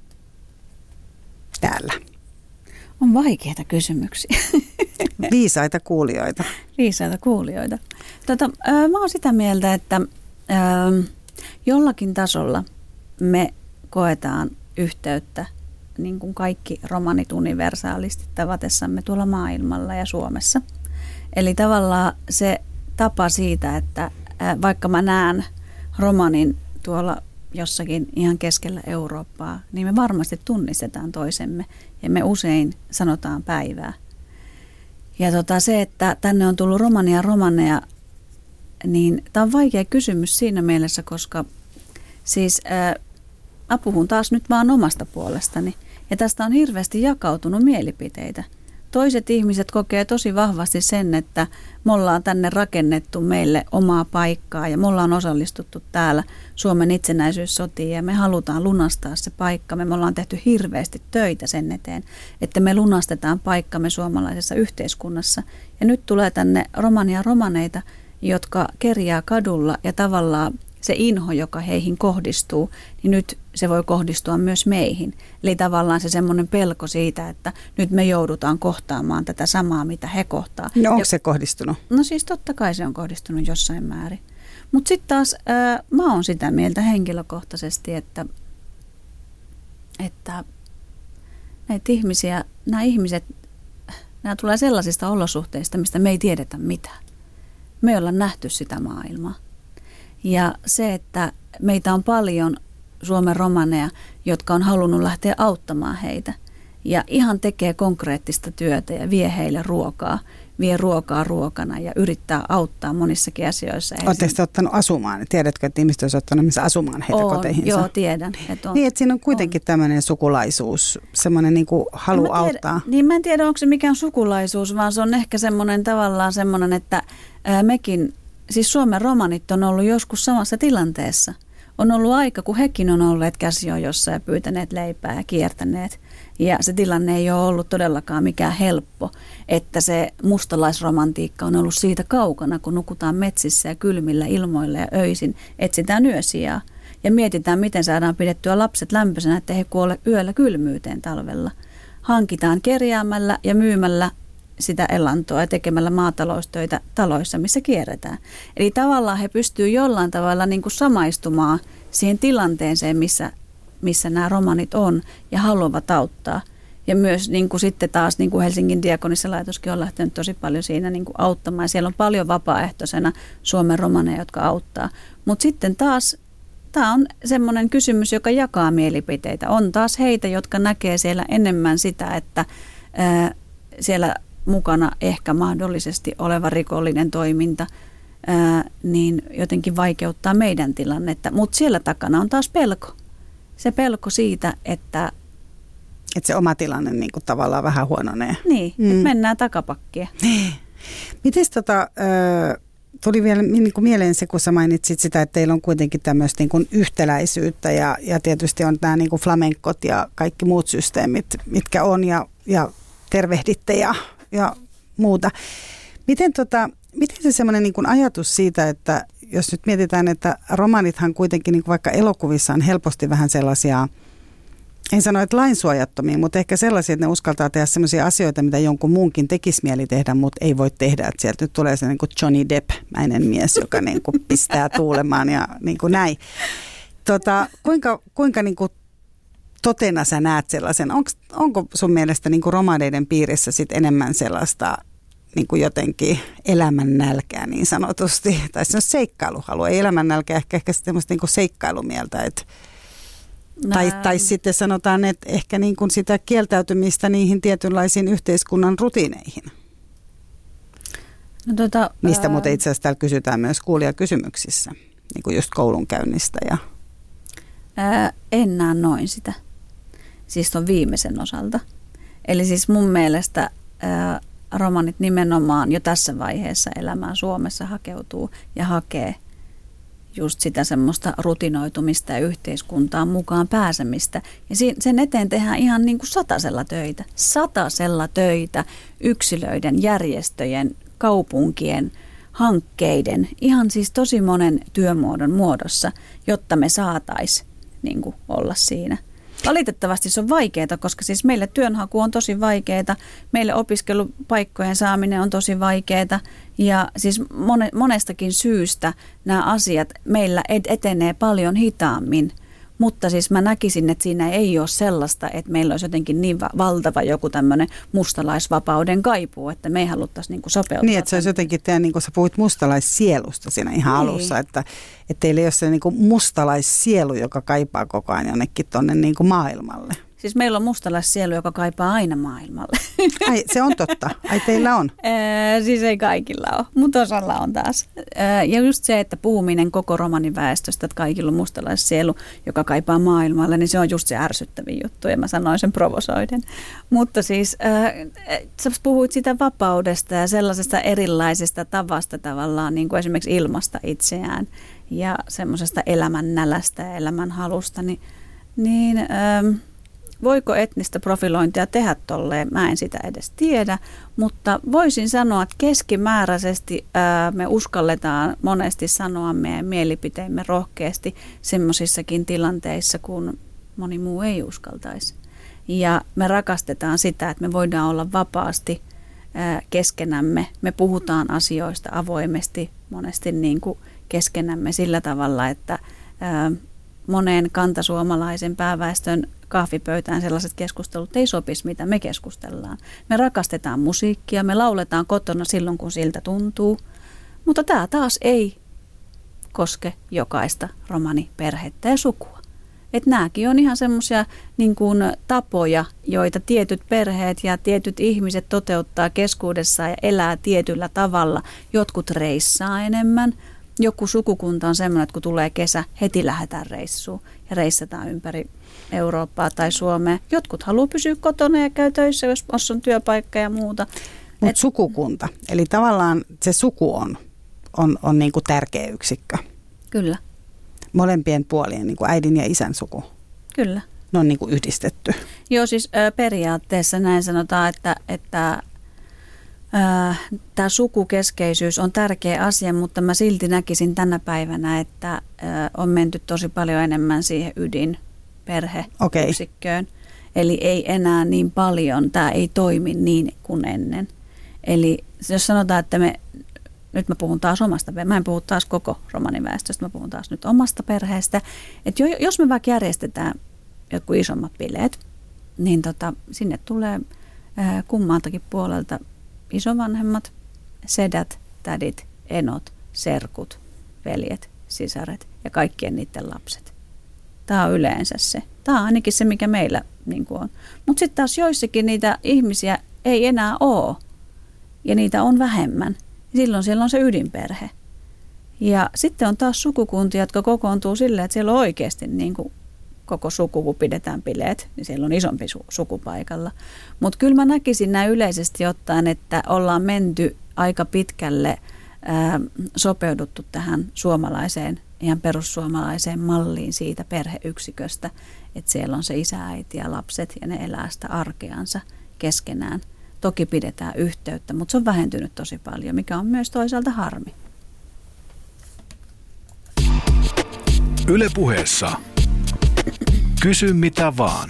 täällä? On vaikeita kysymyksiä. Viisaita kuulijoita. Viisaita kuulijoita. Tota, ää, mä oon sitä mieltä, että ää, jollakin tasolla me koetaan yhteyttä niin kuin kaikki romanit universaalisti tavatessamme tuolla maailmalla ja Suomessa. Eli tavallaan se tapa siitä, että ää, vaikka mä näen romanin tuolla jossakin ihan keskellä Eurooppaa, niin me varmasti tunnistetaan toisemme ja me usein sanotaan päivää. Ja tota, se, että tänne on tullut romania romaneja, niin tämä on vaikea kysymys siinä mielessä, koska siis ää, mä puhun taas nyt vaan omasta puolestani. Ja tästä on hirveästi jakautunut mielipiteitä. Toiset ihmiset kokee tosi vahvasti sen, että me ollaan tänne rakennettu meille omaa paikkaa ja me ollaan osallistuttu täällä Suomen itsenäisyyssotiin ja me halutaan lunastaa se paikka. Me ollaan tehty hirveästi töitä sen eteen, että me lunastetaan paikkamme suomalaisessa yhteiskunnassa. Ja nyt tulee tänne romania romaneita, jotka kerjää kadulla ja tavallaan se inho, joka heihin kohdistuu, niin nyt se voi kohdistua myös meihin. Eli tavallaan se semmoinen pelko siitä, että nyt me joudutaan kohtaamaan tätä samaa, mitä he kohtaa. No onko ja, se kohdistunut? No siis totta kai se on kohdistunut jossain määrin. Mutta sitten taas ää, mä oon sitä mieltä henkilökohtaisesti, että, että näitä ihmisiä, nämä ihmiset, nämä tulee sellaisista olosuhteista, mistä me ei tiedetä mitään. Me ei olla nähty sitä maailmaa. Ja se, että meitä on paljon Suomen romaneja, jotka on halunnut lähteä auttamaan heitä ja ihan tekee konkreettista työtä ja vie heille ruokaa, vie ruokaa ruokana ja yrittää auttaa monissakin asioissa. Oletteko te ottanut asumaan? Tiedätkö, että ihmiset olisivat ottanut missä asumaan heitä on, koteihinsa? Joo, tiedän. Että on, niin, että siinä on kuitenkin on. Tämmöinen sukulaisuus, semmoinen niin kuin halu tiedä, auttaa. Niin mä en tiedä, onko se mikään sukulaisuus, vaan se on ehkä semmoinen tavallaan semmoinen, että ää, mekin, siis Suomen romanit on ollut joskus samassa tilanteessa. On ollut aika, kun hekin on olleet käsiojossa ja pyytäneet leipää ja kiertäneet. Ja se tilanne ei ole ollut todellakaan mikään helppo, että se mustalaisromantiikka on ollut siitä kaukana, kun nukutaan metsissä ja kylmillä ilmoilla ja öisin, etsitään yösijaa. Ja mietitään, miten saadaan pidettyä lapset lämpöisenä, että he kuole yöllä kylmyyteen talvella. Hankitaan kerjäämällä ja myymällä sitä elantoa ja tekemällä maataloustöitä taloissa, missä kierretään. Eli tavallaan he pystyvät jollain tavalla niin kuin samaistumaan siihen tilanteeseen, missä, missä nämä romanit on ja haluavat auttaa. Ja myös niin kuin sitten taas niin kuin Helsingin Diakonissalaitoskin on lähtenyt tosi paljon siinä niin kuin auttamaan. Ja siellä on paljon vapaaehtoisena Suomen romaneja, jotka auttaa. Mutta sitten taas tämä on semmoinen kysymys, joka jakaa mielipiteitä. On taas heitä, jotka näkee siellä enemmän sitä, että ää, siellä mukana ehkä mahdollisesti oleva rikollinen toiminta, ää, niin jotenkin vaikeuttaa meidän tilannetta. Mutta siellä takana on taas pelko. Se pelko siitä, että että se oma tilanne niin kuin tavallaan vähän huononee. Niin, mm. että mennään takapakkia. Mites tota, äh, tuli vielä niin kuin mieleen se, kun sä mainitsit sitä, että teillä on kuitenkin tämmöistä niin kuin yhtäläisyyttä ja, ja tietysti on nämä niin kuin flamenkot ja kaikki muut systeemit, mitkä on ja, ja tervehditte ja, ja muuta. Miten, tota, miten se semmoinen niin kuin ajatus siitä, että jos nyt mietitään, että romanithan kuitenkin niin kuin vaikka elokuvissa on helposti vähän sellaisia, en sano, että lainsuojattomia, mutta ehkä sellaisia, että ne uskaltaa tehdä sellaisia asioita, mitä jonkun muunkin tekisi mieli tehdä, mutta ei voi tehdä. Että sieltä nyt tulee se niin kuin Johnny Depp-mäinen mies, joka niin kuin pistää tuulemaan ja niin kuin näin. Tota, kuinka kuinka niin kuin totena sä näet sellaisen? Onko, onko sun mielestä niin kuin romaneiden piirissä sit enemmän sellaista niin kuin jotenkin elämän nälkää niin sanotusti? Tai se on seikkailuhalua. Ei elämän nälkää, ehkä, ehkä semmoista niin kuin seikkailumieltä, että Tai, tai sitten sanotaan, että ehkä niin kuin sitä kieltäytymistä niihin tietynlaisiin yhteiskunnan rutiineihin. No, tota, Mistä ää... muuten itse asiassa täällä kysytään myös kuulijakysymyksissä, niin kuin just koulunkäynnistä. Ja... Ää, en näe noin sitä, siis ton viimeisen osalta. Eli siis mun mielestä ää, romanit nimenomaan jo tässä vaiheessa elämää Suomessa hakeutuu ja hakee just sitä semmoista rutinoitumista ja yhteiskuntaan mukaan pääsemistä. Ja sen eteen tehdään ihan niin kuin satasella töitä. Satasella töitä yksilöiden, järjestöjen, kaupunkien, hankkeiden, ihan siis tosi monen työmuodon muodossa, jotta me saataisiin niin kuin olla siinä. Valitettavasti se on vaikeaa, koska siis meille työnhaku on tosi vaikeaa, meille opiskelupaikkojen saaminen on tosi vaikeaa ja siis monestakin syystä nämä asiat meillä etenee paljon hitaammin Mutta siis mä näkisin, että siinä ei ole sellaista, että meillä olisi jotenkin niin valtava joku tämmöinen mustalaisvapauden kaipuu, että me ei haluttaisi niin kuin sopeuttaa. Niin, että se olisi jotenkin, teidän, niin kuin sä puhuit mustalaiссielusta siinä ihan niin. alussa, että, että teillä ei ole se niin kuin mustalaissielu, joka kaipaa koko ajan jonnekin tuonne niin kuin maailmalle. Siis meillä on mustalaissielu, joka kaipaa aina maailmalle. Ai, se on totta. Ai, teillä on? Ee, siis ei kaikilla ole, mutta osalla on taas. Ee, ja just se, että puhuminen koko romaniväestöstä, että kaikilla on mustalaissielu, joka kaipaa maailmalle, niin se on just se ärsyttävin juttu, ja mä sanoin sen provosoiden. Mutta siis ee, sä puhuit sitä vapaudesta ja sellaisesta erilaisesta tavasta tavallaan, niin kuin esimerkiksi ilmasta itseään ja semmoisesta elämän nälästä ja elämän halusta, niin, niin ee, voiko etnistä profilointia tehdä tolleen? Mä en sitä edes tiedä, mutta voisin sanoa, että keskimääräisesti ää, me uskalletaan monesti sanoa meidän mielipiteemme rohkeasti semmoisissakin tilanteissa, kun moni muu ei uskaltaisi. Ja me rakastetaan sitä, että me voidaan olla vapaasti ää, keskenämme. Me puhutaan asioista avoimesti monesti niin kuin keskenämme sillä tavalla, että ää, monen kantasuomalaisen pääväestön kahvipöytään sellaiset keskustelut ei sopisi, mitä me keskustellaan. Me rakastetaan musiikkia, me lauletaan kotona silloin, kun siltä tuntuu, mutta tämä taas ei koske jokaista romaniperhettä ja sukua. Että nämäkin on ihan semmoisia niin kuin tapoja, joita tietyt perheet ja tietyt ihmiset toteuttaa keskuudessaan ja elää tietyllä tavalla. Jotkut reissaa enemmän. Joku sukukunta on semmoinen, että kun tulee kesä, heti lähdetään reissuun ja reissataan ympäri Eurooppaa tai Suomea. Jotkut haluaa pysyä kotona ja käy töissä, jos on työpaikka ja muuta. Mutta Et... sukukunta, eli tavallaan se suku on, on, on niinku tärkeä yksikkö. Kyllä. Molempien puolien, niinku äidin ja isän suku. Kyllä. Ne on niinku yhdistetty. Joo, siis ö, periaatteessa näin sanotaan, että... että tämä sukukeskeisyys on tärkeä asia, mutta mä silti näkisin tänä päivänä, että on menty tosi paljon enemmän siihen ydinperheyksikköön. Okay. Eli ei enää niin paljon, tämä ei toimi niin kuin ennen. Eli jos sanotaan, että me, nyt mä puhun taas omasta, mä en puhu taas koko romaniväestöstä, mä puhun taas nyt omasta perheestä. Että jos me vaikka järjestetään jotkut isommat bileet, niin tota, sinne tulee kummaltakin puolelta isovanhemmat, sedät, tädit, enot, serkut, veljet, sisaret ja kaikkien niiden lapset. Tämä on yleensä se. Tämä on ainakin se, mikä meillä niin kuin on. Mutta sitten taas joissakin niitä ihmisiä ei enää ole ja niitä on vähemmän. Silloin siellä on se ydinperhe. Ja sitten on taas sukukuntia, jotka kokoontuu silleen, että siellä on oikeasti niin kuin koko suku, kun pidetään bileet, niin siellä on isompi su- sukupaikalla. Mutta kyllä mä näkisin näin yleisesti ottaen, että ollaan menty aika pitkälle ää, sopeuduttu tähän suomalaiseen, ihan perussuomalaiseen malliin siitä perheyksiköstä, että siellä on se isä, äiti ja lapset ja ne elää sitä arkeansa keskenään. Toki pidetään yhteyttä, mutta se on vähentynyt tosi paljon, mikä on myös toisaalta harmi. Yle Puheessa. Kysy mitä vaan.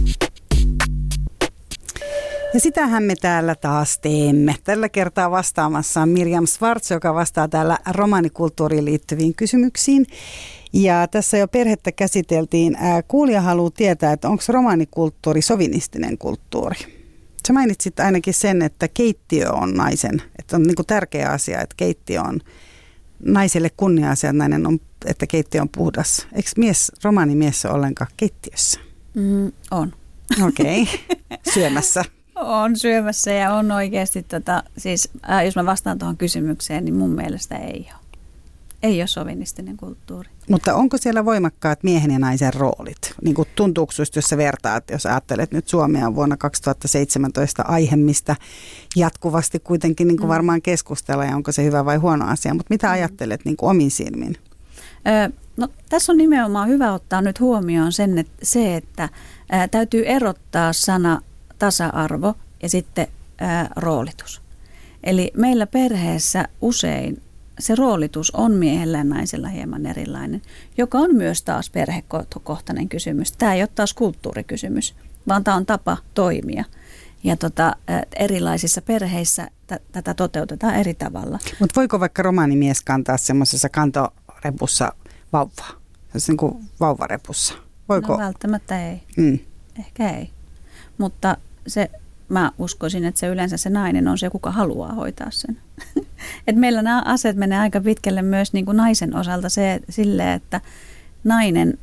Ja sitähän me täällä taas teemme. Tällä kertaa vastaamassa on Mirjam Schwartz, joka vastaa täällä romanikulttuuriin liittyviin kysymyksiin. Ja tässä jo perhettä käsiteltiin. Kuulija haluaa tietää, että onko romanikulttuuri sovinistinen kulttuuri. Sä mainitsit ainakin sen, että keittiö on naisen. Että on niin kuin tärkeä asia, että keittiö on naiselle kunnia-asia, että nainen on, että keittiö on puhdas. Eikö mies, romanimies ole ollenkaan keittiössä? Mm, on. Okei, okay. Syömässä. On syömässä ja on oikeasti, tota, siis äh, jos mä vastaan tuohon kysymykseen, niin mun mielestä ei ole. Ei ole sovinistinen kulttuuri. Mutta onko siellä voimakkaat miehen ja naisen roolit? Niin kuin tuntuuko susta, jos sä vertaat, jos ajattelet nyt Suomea vuonna kaksituhattaseitsemäntoista aihe, mistä jatkuvasti kuitenkin niin kuin varmaan keskustella, ja onko se hyvä vai huono asia, mutta mitä ajattelet niin kuin omin silmin? Öö, no, tässä on nimenomaan hyvä ottaa nyt huomioon sen, että se, että ää, täytyy erottaa sana tasa-arvo ja sitten ää, roolitus. Eli meillä perheessä usein se roolitus on miehellä ja naisella hieman erilainen, joka on myös taas perhekohtainen kysymys. Tämä ei ole taas kulttuurikysymys, vaan tämä on tapa toimia. Ja tota, erilaisissa perheissä t- tätä toteutetaan eri tavalla. Mutta voiko vaikka romanimies kantaa semmoisessa kantorepussa vauvaa? Se on niin kuin vauvarepussa. Voiko? No välttämättä ei. Mm. Ehkä ei. Mutta se, mä uskoisin, että se yleensä se nainen on se, kuka haluaa hoitaa sen. Et meillä nämä asiat menee aika pitkälle myös niin kuin naisen osalta se, silleen, että nainen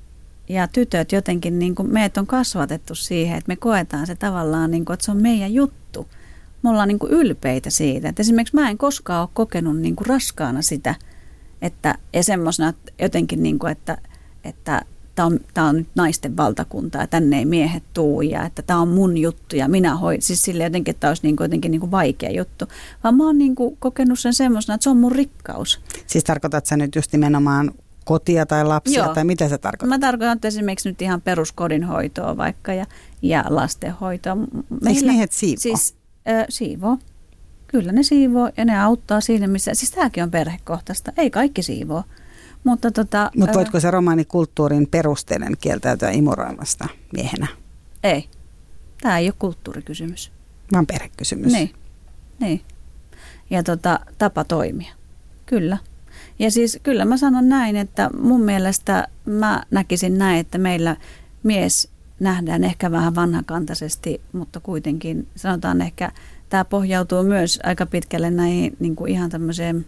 ja tytöt jotenkin, niin kuin meidät on kasvatettu siihen, että me koetaan se tavallaan, niin kuin, että se on meidän juttu. Me ollaan niin kuin ylpeitä siitä. Et esimerkiksi mä en koskaan ole kokenut niin kuin raskaana sitä, että ja semmoisena jotenkin, niin kuin, että, että tämä on, on nyt naisten valtakunta ja tänne ei miehet tuu ja että tämä on mun juttu ja minä hoidan. Siis sille jotenkin, että tämä olisi niin kuin, jotenkin niin kuin vaikea juttu. Vaan mä oon niin kuin kokenut sen semmoisena, että se on mun rikkaus. Siis tarkoitat sä nyt just nimenomaan kotia tai lapsia? Joo. Tai mitä se tarkoittaa? Mä tarkoitan esimerkiksi nyt ihan peruskodinhoitoa vaikka ja, ja lastenhoitoa. Meillä, eikö miehet siivoo? Siis äh, siivoo. Kyllä ne siivoo ja ne auttaa siinä, missä, siis tämäkin on perhekohtaista. Ei kaikki siivoo. Mutta tota, Mut voitko se romaanikulttuurin perusteinen kieltäytyä imuroimasta miehenä? Ei. Tämä ei ole kulttuurikysymys. Vaan perhekysymys. Niin. niin. Ja tota, tapa toimia. Kyllä. Ja siis kyllä mä sanon näin, että mun mielestä mä näkisin näin, että meillä mies nähdään ehkä vähän vanhakantaisesti, mutta kuitenkin sanotaan ehkä, tämä pohjautuu myös aika pitkälle näihin niin kuin ihan tämmöiseen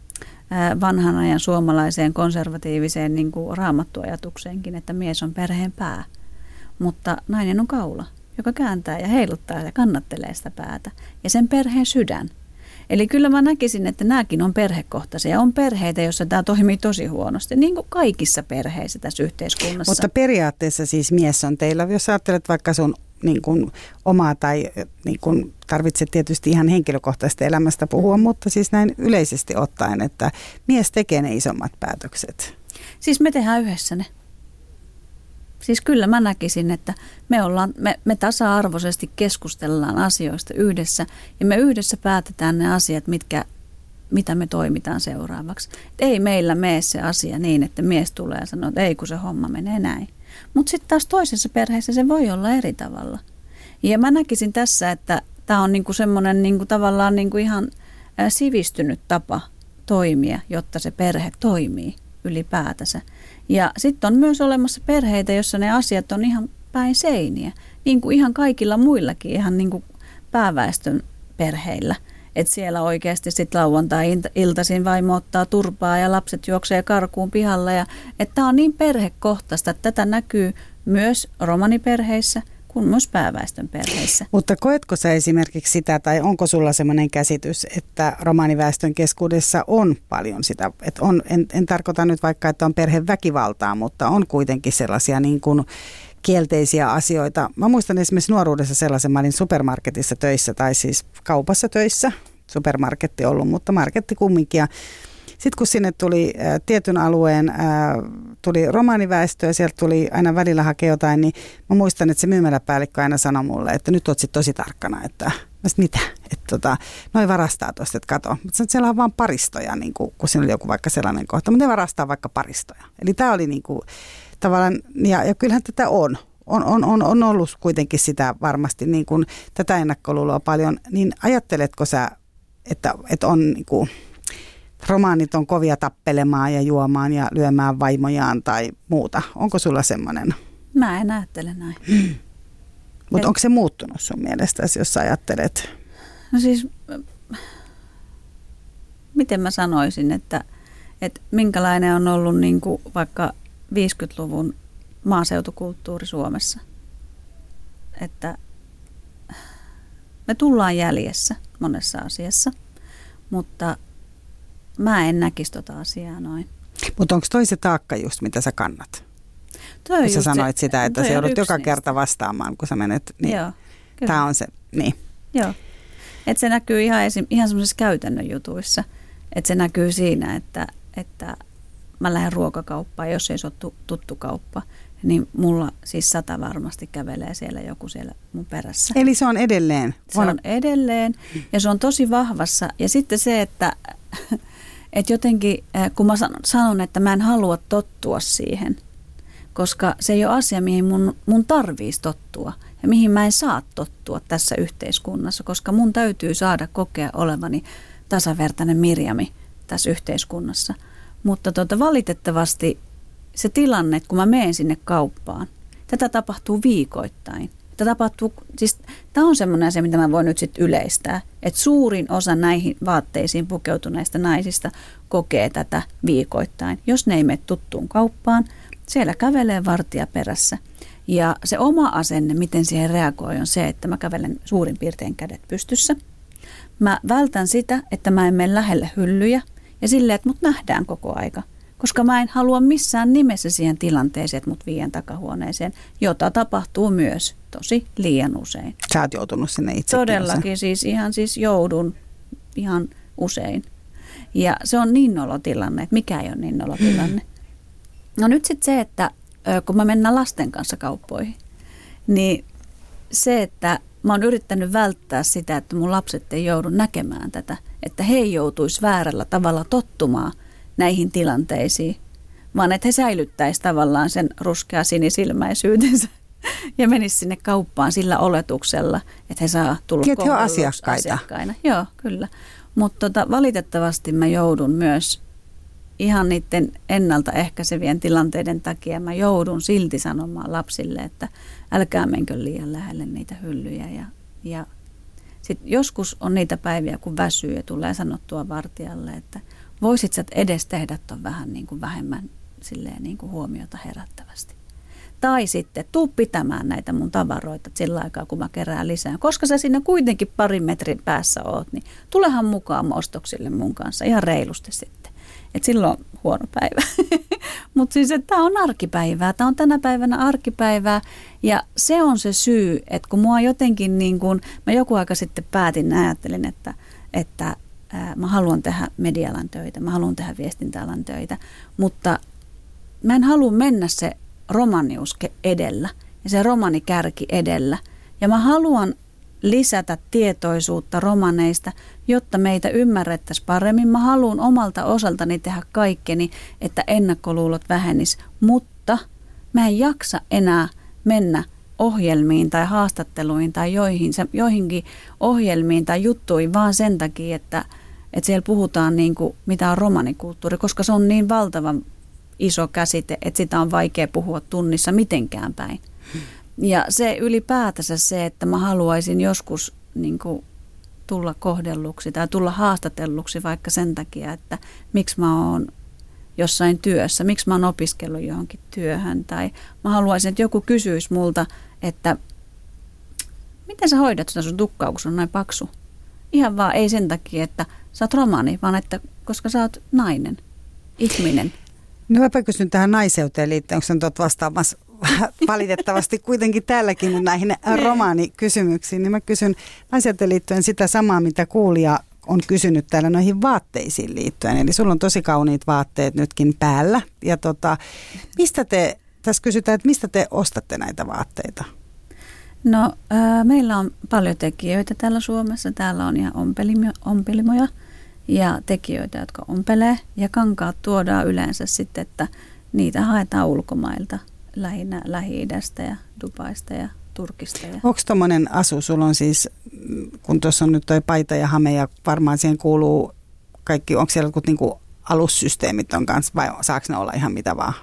vanhan ajan suomalaiseen konservatiiviseen niin kuin raamattuajatukseenkin, että mies on perheen pää, mutta nainen on kaula, joka kääntää ja heiluttaa ja kannattelee sitä päätä ja sen perheen sydän. Eli kyllä mä näkisin, että nämäkin on perhekohtaisia. On perheitä, joissa tämä toimii tosi huonosti, niin kuin kaikissa perheissä tässä yhteiskunnassa. Mutta periaatteessa siis mies on teillä, jos ajattelet vaikka sun niin kuin omaa tai niin kuin tarvitset tietysti ihan henkilökohtaisesta elämästä puhua, mutta siis näin yleisesti ottaen, että mies tekee ne isommat päätökset. Siis me tehdään yhdessä ne. Siis kyllä mä näkisin, että me, ollaan, me, me tasa-arvoisesti keskustellaan asioista yhdessä ja me yhdessä päätetään ne asiat, mitkä, mitä me toimitaan seuraavaksi. Et ei meillä mene se asia niin, että mies tulee ja sanoo, että ei kun se homma menee näin. Mutta sitten taas toisessa perheessä se voi olla eri tavalla. Ja mä näkisin tässä, että tämä on niinku semmoinen niinku tavallaan niinku ihan sivistynyt tapa toimia, jotta se perhe toimii ylipäätänsä. Ja sitten on myös olemassa perheitä, jossa ne asiat on ihan päin seiniä, niin kuin ihan kaikilla muillakin, ihan niin kuin pääväestön perheillä. Että siellä oikeasti sitten lauantai-iltaisin vaimo ottaa turpaa ja lapset juoksee karkuun pihalla. Että tämä on niin perhekohtaista, että tätä näkyy myös romaniperheissä kuin myös pääväestön perheissä. Mutta koetko sä esimerkiksi sitä, tai onko sulla sellainen käsitys, että romaniväestön keskuudessa on paljon sitä, että on, en, en tarkoita nyt vaikka, että on perheväkivaltaa, mutta on kuitenkin sellaisia niin kuin kielteisiä asioita. Mä muistan esimerkiksi nuoruudessa sellaisen, mä olin supermarketissa töissä tai siis kaupassa töissä, supermarketti ollut, mutta marketti kumminkin. Ja sitten kun sinne tuli ä, tietyn alueen, ä, tuli romaniväestö ja sieltä tuli aina välillä hakea jotain, niin mä muistan, että se myymäläpäällikkö aina sanoi mulle, että nyt oot sit tosi tarkkana, että mitä, että tota, noi varastaa tuosta, että kato. Mutta siellä on vaan paristoja, niin kun, kun siinä oli joku vaikka sellainen kohta, mutta ne varastaa vaikka paristoja. Eli tämä oli niin kuin tavallaan, ja, ja kyllähän tätä on. On, on, on, on ollut kuitenkin sitä varmasti niin kuin tätä ennakkoluuloa paljon, niin ajatteletko sä, että, että on niin kuin, romaanit on kovia tappelemaan ja juomaan ja lyömään vaimojaan tai muuta? Onko sulla semmoinen? Mä en ajattele näin. Hmm. Mutta onko se muuttunut sun mielestäsi, jos sä ajattelet? No siis, miten mä sanoisin, että, että minkälainen on ollut niin kuin vaikka viisikymmentäluvun maaseutukulttuuri Suomessa. Että me tullaan jäljessä monessa asiassa, mutta mä en näkisi tota asiaa noin. Mutta onko toi se taakka just, mitä sä kannat? Toi kun sä sanoit se, sitä, että sä joudut joka niistä. kerta vastaamaan, kun sä menet, niin Joo, tää on se, niin. Joo, että se näkyy ihan, esim, ihan semmoisissa käytännön jutuissa, että se näkyy siinä, että, että mä lähden ruokakauppaan, jos ei se ole tuttu kauppa, niin mulla siis sata varmasti kävelee siellä joku siellä mun perässä. Eli se on edelleen? Se on edelleen ja se on tosi vahvassa. Ja sitten se, että, että jotenkin kun mä sanon, että mä en halua tottua siihen, koska se ei ole asia, mihin mun, mun tarvitsisi tottua ja mihin mä en saa tottua tässä yhteiskunnassa, koska mun täytyy saada kokea olevani tasavertainen Mirjami tässä yhteiskunnassa. Mutta tuota, valitettavasti se tilanne, että kun mä menen sinne kauppaan, tätä tapahtuu viikoittain. Tätä tapahtuu, siis tämä on semmoinen asia, mitä mä voin nyt sitten yleistää, että suurin osa näihin vaatteisiin pukeutuneista naisista kokee tätä viikoittain. Jos ne ei mene tuttuun kauppaan, siellä kävelee vartija perässä. Ja se oma asenne, miten siihen reagoi, on se, että mä kävelen suurin piirtein kädet pystyssä. Mä vältän sitä, että mä en mene lähelle hyllyjä ja silleen, että mut nähdään koko aika. Koska mä en halua missään nimessä siihen tilanteeseen, että mut viien takahuoneeseen, jota tapahtuu myös tosi liian usein. Sä oot joutunut sinne itsekin. Todellakin, siis ihan siis joudun ihan usein. Ja se on niin nolotilanne, että mikä ei ole niin nolotilanne. No nyt sitten se, että kun mä mennään lasten kanssa kauppoihin, niin se, että mä oon yrittänyt välttää sitä, että mun lapset ei joudu näkemään tätä, että he ei joutuisi väärällä tavalla tottumaan näihin tilanteisiin, vaan että he säilyttäisi tavallaan sen ruskea sinisilmäisyytensä ja menisi sinne kauppaan sillä oletuksella, että he saa tulla kohdelluksi asiakkaina. Joo, kyllä. Mutta tota, valitettavasti mä joudun myös ihan niiden ennaltaehkäisevien tilanteiden takia, mä joudun silti sanomaan lapsille, että älkää menkö liian lähelle niitä hyllyjä. Ja, ja sitten joskus on niitä päiviä, kun väsyy ja tulee sanottua vartijalle, että voisit sä edes tehdä ton vähän niin kuin vähemmän silleen niin kuin huomiota herättävästi. Tai sitten tuu pitämään näitä mun tavaroita sillä aikaa, kun mä kerään lisää. Koska sä siinä kuitenkin parin metrin päässä oot, niin tulehan mukaan ostoksille mun kanssa ihan reilusti sitten. Että silloin on huono päivä. Mutta siis, että tämä on arkipäivää. Tämä on tänä päivänä arkipäivää. Ja se on se syy, että kun mua jotenkin niin kuin, mä joku aika sitten päätin, ajattelin, että, että ää, mä haluan tehdä media-alan töitä, mä haluan tehdä viestintäalan töitä, mutta mä en halua mennä se romanius edellä ja se romanikärki edellä. Ja mä haluan lisätä tietoisuutta romaneista, jotta meitä ymmärrettäisiin paremmin. Mä haluan omalta osaltani tehdä kaikkeni, että ennakkoluulot vähenis, mutta mä en jaksa enää mennä ohjelmiin tai haastatteluihin tai joihin, joihinkin ohjelmiin tai juttuihin vaan sen takia, että, että siellä puhutaan niin kuin, mitä on romanikulttuuri, koska se on niin valtavan iso käsite, että sitä on vaikea puhua tunnissa mitenkään päin. Ja se ylipäätänsä se, että mä haluaisin joskus niin kuin, tulla kohdelluksi tai tulla haastatelluksi vaikka sen takia, että miksi mä oon jossain työssä, miksi mä oon opiskellut johonkin työhön. Tai mä haluaisin, että joku kysyisi multa, että miten sä hoidat sitä sun tukkaa, kun se on näin paksu. Ihan vaan ei sen takia, että sä oot romani, vaan että koska sä oot nainen, ihminen. No mäpä kysyn tähän naiseuteen liittyen, onko sä nyt vastaamassa valitettavasti kuitenkin täälläkin näihin romaanikysymyksiin, niin mä kysyn naiseuteen liittyen sitä samaa, mitä kuulija on kysynyt täällä noihin vaatteisiin liittyen. Eli sulla on tosi kauniit vaatteet nytkin päällä. Ja tota, mistä te, tässä kysytään, että mistä te ostatte näitä vaatteita? No ää, meillä on paljon tekijöitä täällä Suomessa. Täällä on ihan ompelimo, ompelimoja ja tekijöitä, jotka ompelee. Ja kankaat tuodaan yleensä sitten, että niitä haetaan ulkomailta. Lähinnä Lähi-idästä ja Dubaista ja Turkista. Ja. Onko tuommoinen asu? Sulla on siis, kun tuossa on nyt toi paita ja hame ja varmaan siihen kuuluu kaikki, onko siellä jotkut niinku alussysteemit on kanssa vai saako ne olla ihan mitä vaan?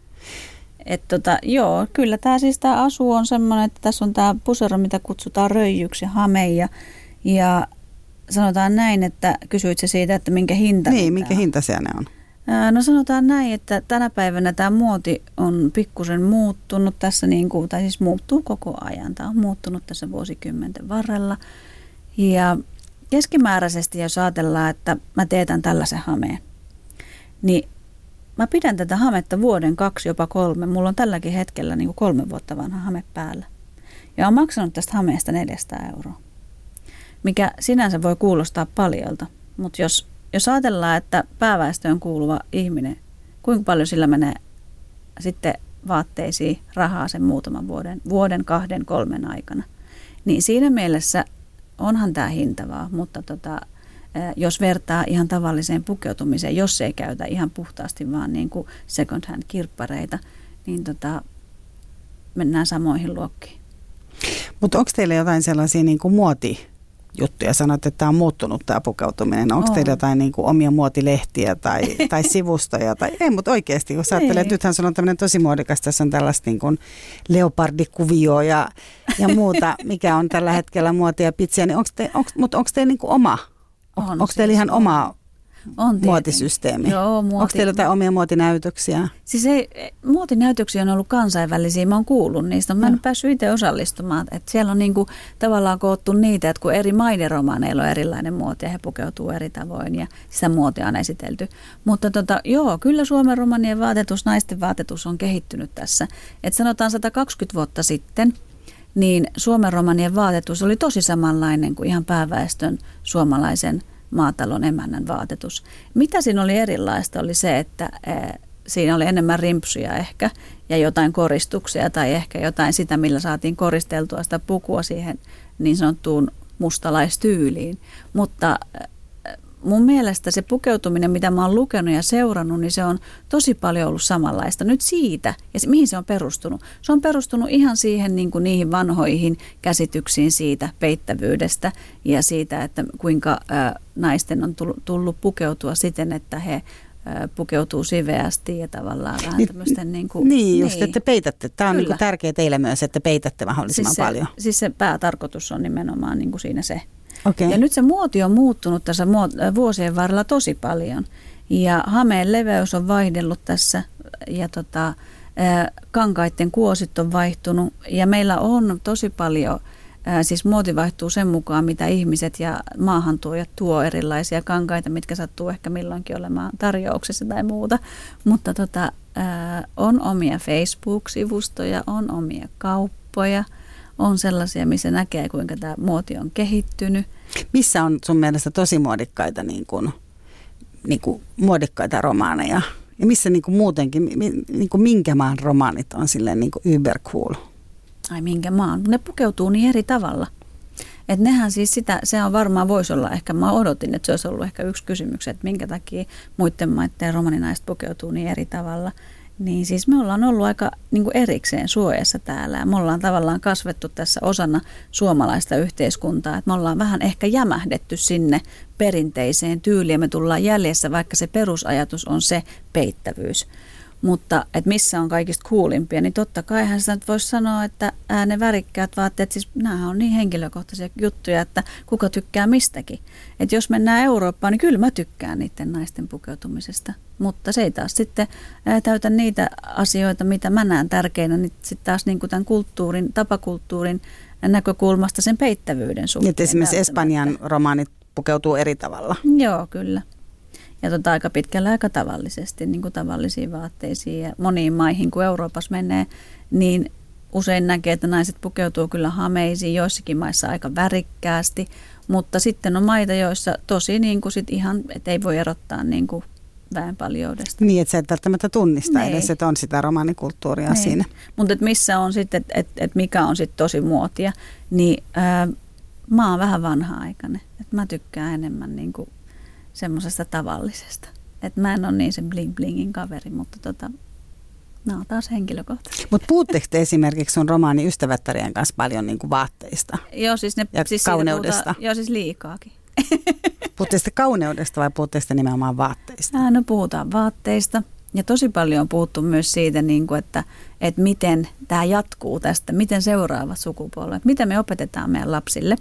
Et tota, joo, kyllä tämä siis tämä asu on semmoinen, että tässä on tämä pusero, mitä kutsutaan röijyksi ja hame ja, ja sanotaan näin, että kysyit se siitä, että minkä hinta. Niin, minkä hintaisia ne on? No sanotaan näin, että tänä päivänä tämä muoti on pikkusen muuttunut tässä, niin kuin, tai siis muuttuu koko ajan. Tämä on muuttunut tässä vuosikymmenten varrella. Ja keskimääräisesti, jos ajatellaan, että mä teetän tällaisen hameen, niin mä pidän tätä hametta vuoden, kaksi, jopa kolme. Mulla on tälläkin hetkellä niin kuin kolme vuotta vanha hame päällä. Ja olen maksanut tästä hameesta neljäsataa euroa, mikä sinänsä voi kuulostaa paljolta, mutta jos Jos ajatellaan, että pääväestöön kuuluva ihminen, kuinka paljon sillä menee sitten vaatteisiin rahaa sen muutaman vuoden, vuoden, kahden, kolmen aikana, niin siinä mielessä onhan tämä hintavaa, mutta tota, jos vertaa ihan tavalliseen pukeutumiseen, jos ei käytä ihan puhtaasti vaan niin kuin second hand kirppareita, niin tota, mennään samoihin luokkiin. Mutta onko teillä jotain sellaisia niin kuin muoti juttuja. Sanoit, että tämä on muuttunut tämä pukeutuminen. Onko On. teillä jotain niin kuin omia muotilehtiä tai, tai sivustoja? Tai, ei, mutta oikeasti, kun sä ajattelet, että nythän sulla on tämmöinen tosi muodikas, tässä on tällaista niin kuin leopardikuvioa ja, ja muuta, mikä on tällä hetkellä muotia ja pitsiä. Niin onko te, onko, mutta onko teillä niin kuin oma, on, onko teillä siis ihan on. oma On muotisysteemi? Joo, muoti. Onko teillä jotain omia muotinäytöksiä? Siis ei, muotinäytöksiä on ollut kansainvälisiä, mä oon kuullut niistä, mä en No. ole päässyt itse osallistumaan. Että siellä on niinku tavallaan koottu niitä, että kun eri maiden romaaneilla on erilainen muoti ja he pukeutuu eri tavoin ja sitä muotia on esitelty. Mutta tota, joo, kyllä Suomen romanien vaatetus, naisten vaatetus on kehittynyt tässä. Että sanotaan sata kaksikymmentä vuotta sitten, niin Suomen romanien vaatetus oli tosi samanlainen kuin ihan pääväestön suomalaisen maatalon emännän vaatetus. Mitä siinä oli erilaista oli se, että ää, siinä oli enemmän rimpsuja ehkä ja jotain koristuksia tai ehkä jotain sitä, millä saatiin koristeltua sitä pukua siihen niin sanottuun mustalaistyyliin. Mutta ää, mun mielestä se pukeutuminen, mitä mä oon lukenut ja seurannut, niin se on tosi paljon ollut samanlaista. Nyt siitä, ja se, mihin se on perustunut? Se on perustunut ihan siihen niin kuin niihin vanhoihin käsityksiin siitä peittävyydestä ja siitä, että kuinka ä, naisten on tullut pukeutua siten, että he ä, pukeutuu siveästi ja tavallaan vähän Niin, tämmöisten niin kuin... Niin, just, että peitätte. Tämä on niin kuin Kyllä. tärkeää teille myös, että peitätte mahdollisimman siis se, paljon. Siis se päätarkoitus on nimenomaan niin kuin siinä se. Okay. Ja nyt se muoti on muuttunut tässä vuosien varrella tosi paljon. Ja hameen leveys on vaihdellut tässä ja tota, kankaiden kuosit on vaihtunut. Ja meillä on tosi paljon, siis muoti vaihtuu sen mukaan, mitä ihmiset ja maahantuojat tuo erilaisia kankaita, mitkä sattuu ehkä milloinkin olemaan tarjouksessa tai muuta. Mutta tota, on omia Facebook-sivustoja, on omia kauppoja. On sellaisia, missä näkee, kuinka tämä muoti on kehittynyt. Missä on sun mielestä tosi muodikkaita, niin kuin, niin kuin muodikkaita romaaneja? Ja missä niin kuin muutenkin, niin kuin minkä maan romaanit on silleen niin kuin uber cool? Ai minkä maan? Ne pukeutuu niin eri tavalla. Et nehän siis sitä, se on varmaan voisi olla, ehkä mä odotin, että se olisi ollut ehkä yksi kysymys, että minkä takia muiden maiden romaninaiset pukeutuu niin eri tavalla. Niin siis me ollaan ollut aika niin kuin erikseen suojassa täällä ja me ollaan tavallaan kasvettu tässä osana suomalaista yhteiskuntaa. Että me ollaan vähän ehkä jämähdetty sinne perinteiseen tyyliin. Me tullaan jäljessä, vaikka se perusajatus on se peittävyys. Mutta että missä on kaikista kuulimpia, niin totta kaihan sitä nyt voisi sanoa, että ne värikkäät vaatteet, siis nämä on niin henkilökohtaisia juttuja, että kuka tykkää mistäkin. Että jos mennään Eurooppaan, niin kyllä mä tykkään niiden naisten pukeutumisesta. Mutta se ei taas sitten täytä niitä asioita, mitä mä näen tärkeinä, niin sitten taas niin kuin tämän kulttuurin, tapakulttuurin näkökulmasta sen peittävyyden suhteen. Että esimerkiksi Espanjan romaanit pukeutuu eri tavalla. Joo, kyllä. Ja tota, aika pitkällä aika tavallisesti, niin kuin tavallisiin vaatteisiin ja moniin maihin, kun Euroopassa menee, niin usein näkee, että naiset pukeutuu kyllä hameisiin, joissakin maissa aika värikkäästi, mutta sitten on maita, joissa tosi niin kuin sit ihan, et ei voi erottaa niin kuin väenpaljoudesta. Niin, että sä et välttämättä tunnista Nei. edes, että on sitä romaanikulttuuria Nei. siinä. Mutta missä on sitten, että et, et mikä on sitten tosi muotia, niin ää, mä oon vähän vanha-aikainen, että mä tykkään enemmän niin kuin semmoisesta tavallisesta. Että mä en ole niin sen bling-blingin kaveri, mutta tota, nämä on taas henkilökohtaisesti. Mutta puhutteko te esimerkiksi sun romaani ystävättärien kanssa paljon niin kuin vaatteista? Joo, siis ne, ja siis kauneudesta? Puhutaan, joo, siis liikaakin. Puhutte sitten kauneudesta vai puhutte sitten nimenomaan vaatteista? Ää, no puhutaan vaatteista. Ja tosi paljon on puhuttu myös siitä, niin kuin, että, että miten tämä jatkuu tästä, miten seuraavat sukupolvet, mitä me opetetaan meidän lapsille.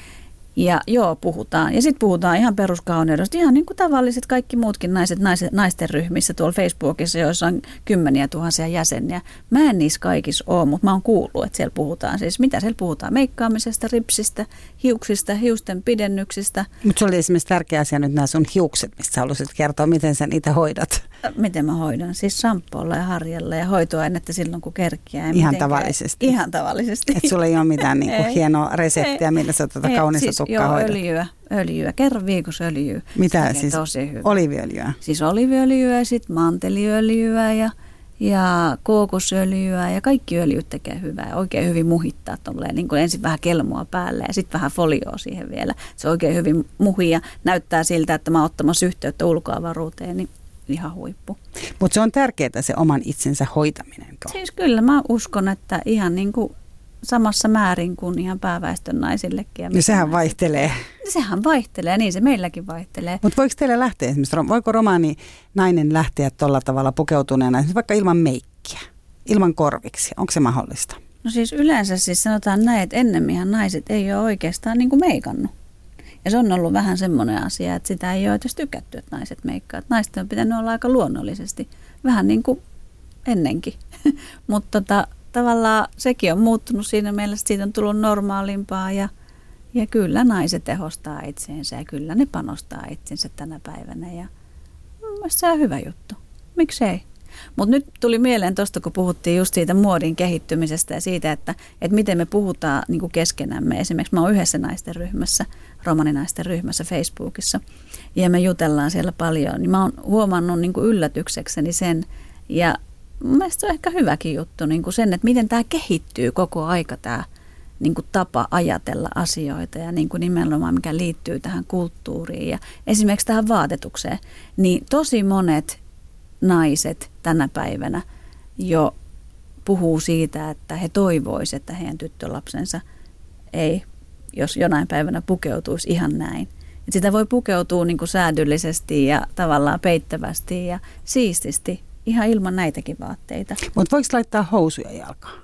Ja joo, puhutaan. Ja sitten puhutaan ihan peruskauneudesta, ihan niin kuin tavalliset kaikki muutkin naiset, naiset naisten ryhmissä tuolla Facebookissa, joissa on kymmeniä tuhansia jäseniä. Mä en niissä kaikissa ole, mutta mä oon kuullut, että siellä puhutaan siis, mitä siellä puhutaan, meikkaamisesta, ripsistä, hiuksista, hiusten pidennyksistä. Mutta se oli esimerkiksi tärkeä asia nyt nämä sun hiukset, mistä sä haluaisit kertoa, miten sä niitä hoidat. Miten mä hoidan? Siis shampoolla ja harjalla ja hoitoainetta silloin, kun kerkiää. Ihan mitenkään. tavallisesti. Ihan tavallisesti. Että sulla ei ole mitään niinku hienoa reseptiä, millä sä tuota kaunista siis, tukkaa joo, hoidat. öljyä, öljyä. Kerran viikossa öljyä. Mitä siis? Tosi hyvä. Oliiviöljyä? Siis oliiviöljyä, sitten manteliöljyä ja, ja kookosöljyä ja kaikki öljyt tekee hyvää. Oikein hyvin muhittaa tolleen, niin kuin ensin vähän kelmoa päälle ja sitten vähän folioa siihen vielä. Se oikein hyvin muhii ja näyttää siltä, että mä oon ottamassa yhteyttä ulkoavaruuteen, niin ihan huippu. Mutta se on tärkeää se oman itsensä hoitaminen. Siis kyllä mä uskon, että ihan niin kuin samassa määrin kuin ihan pääväestön naisillekin. Ja niin sehän naiset. vaihtelee. Sehän vaihtelee, niin se meilläkin vaihtelee. Mutta voiko teille lähteä esimerkiksi, voiko romaani nainen lähteä tuolla tavalla pukeutuneena, esimerkiksi vaikka ilman meikkiä, ilman korviksi? Onko se mahdollista? No siis yleensä siis sanotaan näin, että ennemminhän naiset ei ole oikeastaan niin kuin meikannut. Ja se on ollut vähän semmoinen asia, että sitä ei ole edes tykätty, että naiset meikkaa. Naisten on pitänyt olla aika luonnollisesti, vähän niin kuin ennenkin. Mutta tota, tavallaan sekin on muuttunut siinä mielessä, että siitä on tullut normaalimpaa ja, ja kyllä naiset tehostaa itseensä ja kyllä ne panostaa itsensä tänä päivänä. Ja mielestäni se on hyvä juttu. Miksei? Mutta nyt tuli mieleen tuosta, kun puhuttiin just siitä muodin kehittymisestä ja siitä, että, että miten me puhutaan niin kuin keskenämme. Esimerkiksi mä oon yhdessä naisten ryhmässä, romaninaisten ryhmässä Facebookissa ja me jutellaan siellä paljon. Niin mä oon huomannut niin kuin yllätyksekseni sen ja mun mielestä se on ehkä hyväkin juttu niin kuin sen, että miten tämä kehittyy koko aika tämä niin kuin tapa ajatella asioita ja niin kuin nimenomaan mikä liittyy tähän kulttuuriin ja esimerkiksi tähän vaatetukseen. Niin tosi monet naiset tänä päivänä jo puhuu siitä, että he toivoisivat, että heidän tyttölapsensa ei, jos jonain päivänä pukeutuisi ihan näin. Et sitä voi pukeutua niin kuin säädyllisesti ja tavallaan peittävästi ja siististi ihan ilman näitäkin vaatteita. Mutta voiko laittaa housuja jalkaan?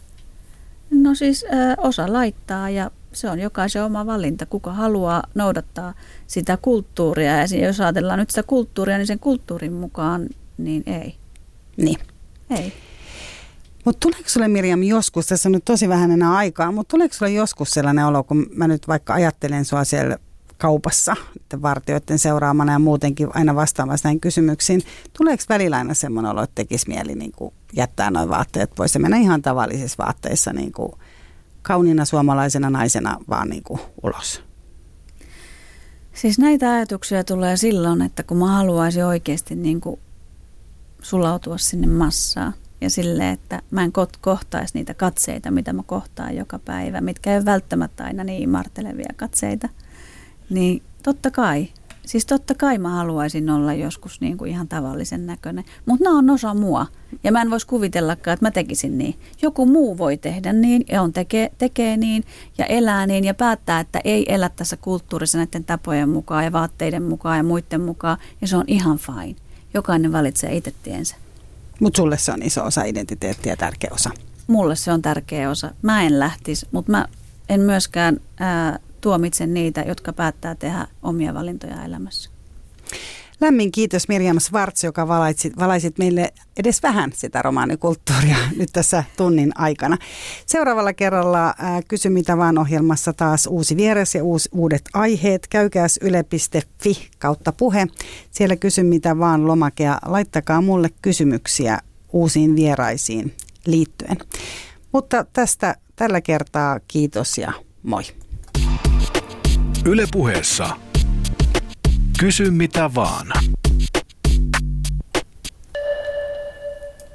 No siis ö, osa laittaa ja se on jokaisen oma valinta, kuka haluaa noudattaa sitä kulttuuria. Ja jos ajatellaan nyt sitä kulttuuria, niin sen kulttuurin mukaan, niin ei. Niin. Ei. Mutta tuleeko sulle, Mirjam, joskus, tässä on nyt tosi vähän enää aikaa, mutta tuleeko sulle joskus sellainen olo, kun mä nyt vaikka ajattelen sua siellä kaupassa, vartijoiden seuraamana ja muutenkin aina vastaamassa näihin kysymyksiin, tuleeko välillä aina semmoinen olo, että tekisi mieli niin kuin jättää noin vaatteet pois ja mennä ihan tavallisissa vaatteissa niin kuin kauniina suomalaisena naisena vaan niin kuin ulos? Siis näitä ajatuksia tulee silloin, että kun mä haluaisin oikeasti niin kuin sulautua sinne massaan ja silleen, että mä en kohtaisi niitä katseita, mitä mä kohtaan joka päivä, mitkä ei ole välttämättä aina niin martelevia katseita, niin totta kai, siis totta kai mä haluaisin olla joskus niin kuin ihan tavallisen näköinen, mutta nämä on osa mua ja mä en voisi kuvitellakaan, että mä tekisin niin. Joku muu voi tehdä niin ja on tekee, tekee niin ja elää niin ja päättää, että ei elä tässä kulttuurissa näiden tapojen mukaan ja vaatteiden mukaan ja muiden mukaan ja se on ihan fine. Jokainen valitsee itse tiensä. Mutta sulle se on iso osa identiteettiä ja tärkeä osa. Mulle se on tärkeä osa. Mä en lähtisi, mutta mä en myöskään ää, tuomitse niitä, jotka päättää tehdä omia valintoja elämässä. Lämmin kiitos Mirjam Schwartz, joka valaisit, valaisit meille edes vähän sitä romaanikulttuuria nyt tässä tunnin aikana. Seuraavalla kerralla ää, Kysy mitä vaan -ohjelmassa taas uusi vieras ja uus, uudet aiheet. Käykääs yle piste fi kautta puhe. Siellä Kysy mitä vaan -lomake ja laittakaa mulle kysymyksiä uusiin vieraisiin liittyen. Mutta tästä tällä kertaa kiitos ja moi. Yle Puheessa Kysy mitä vaan.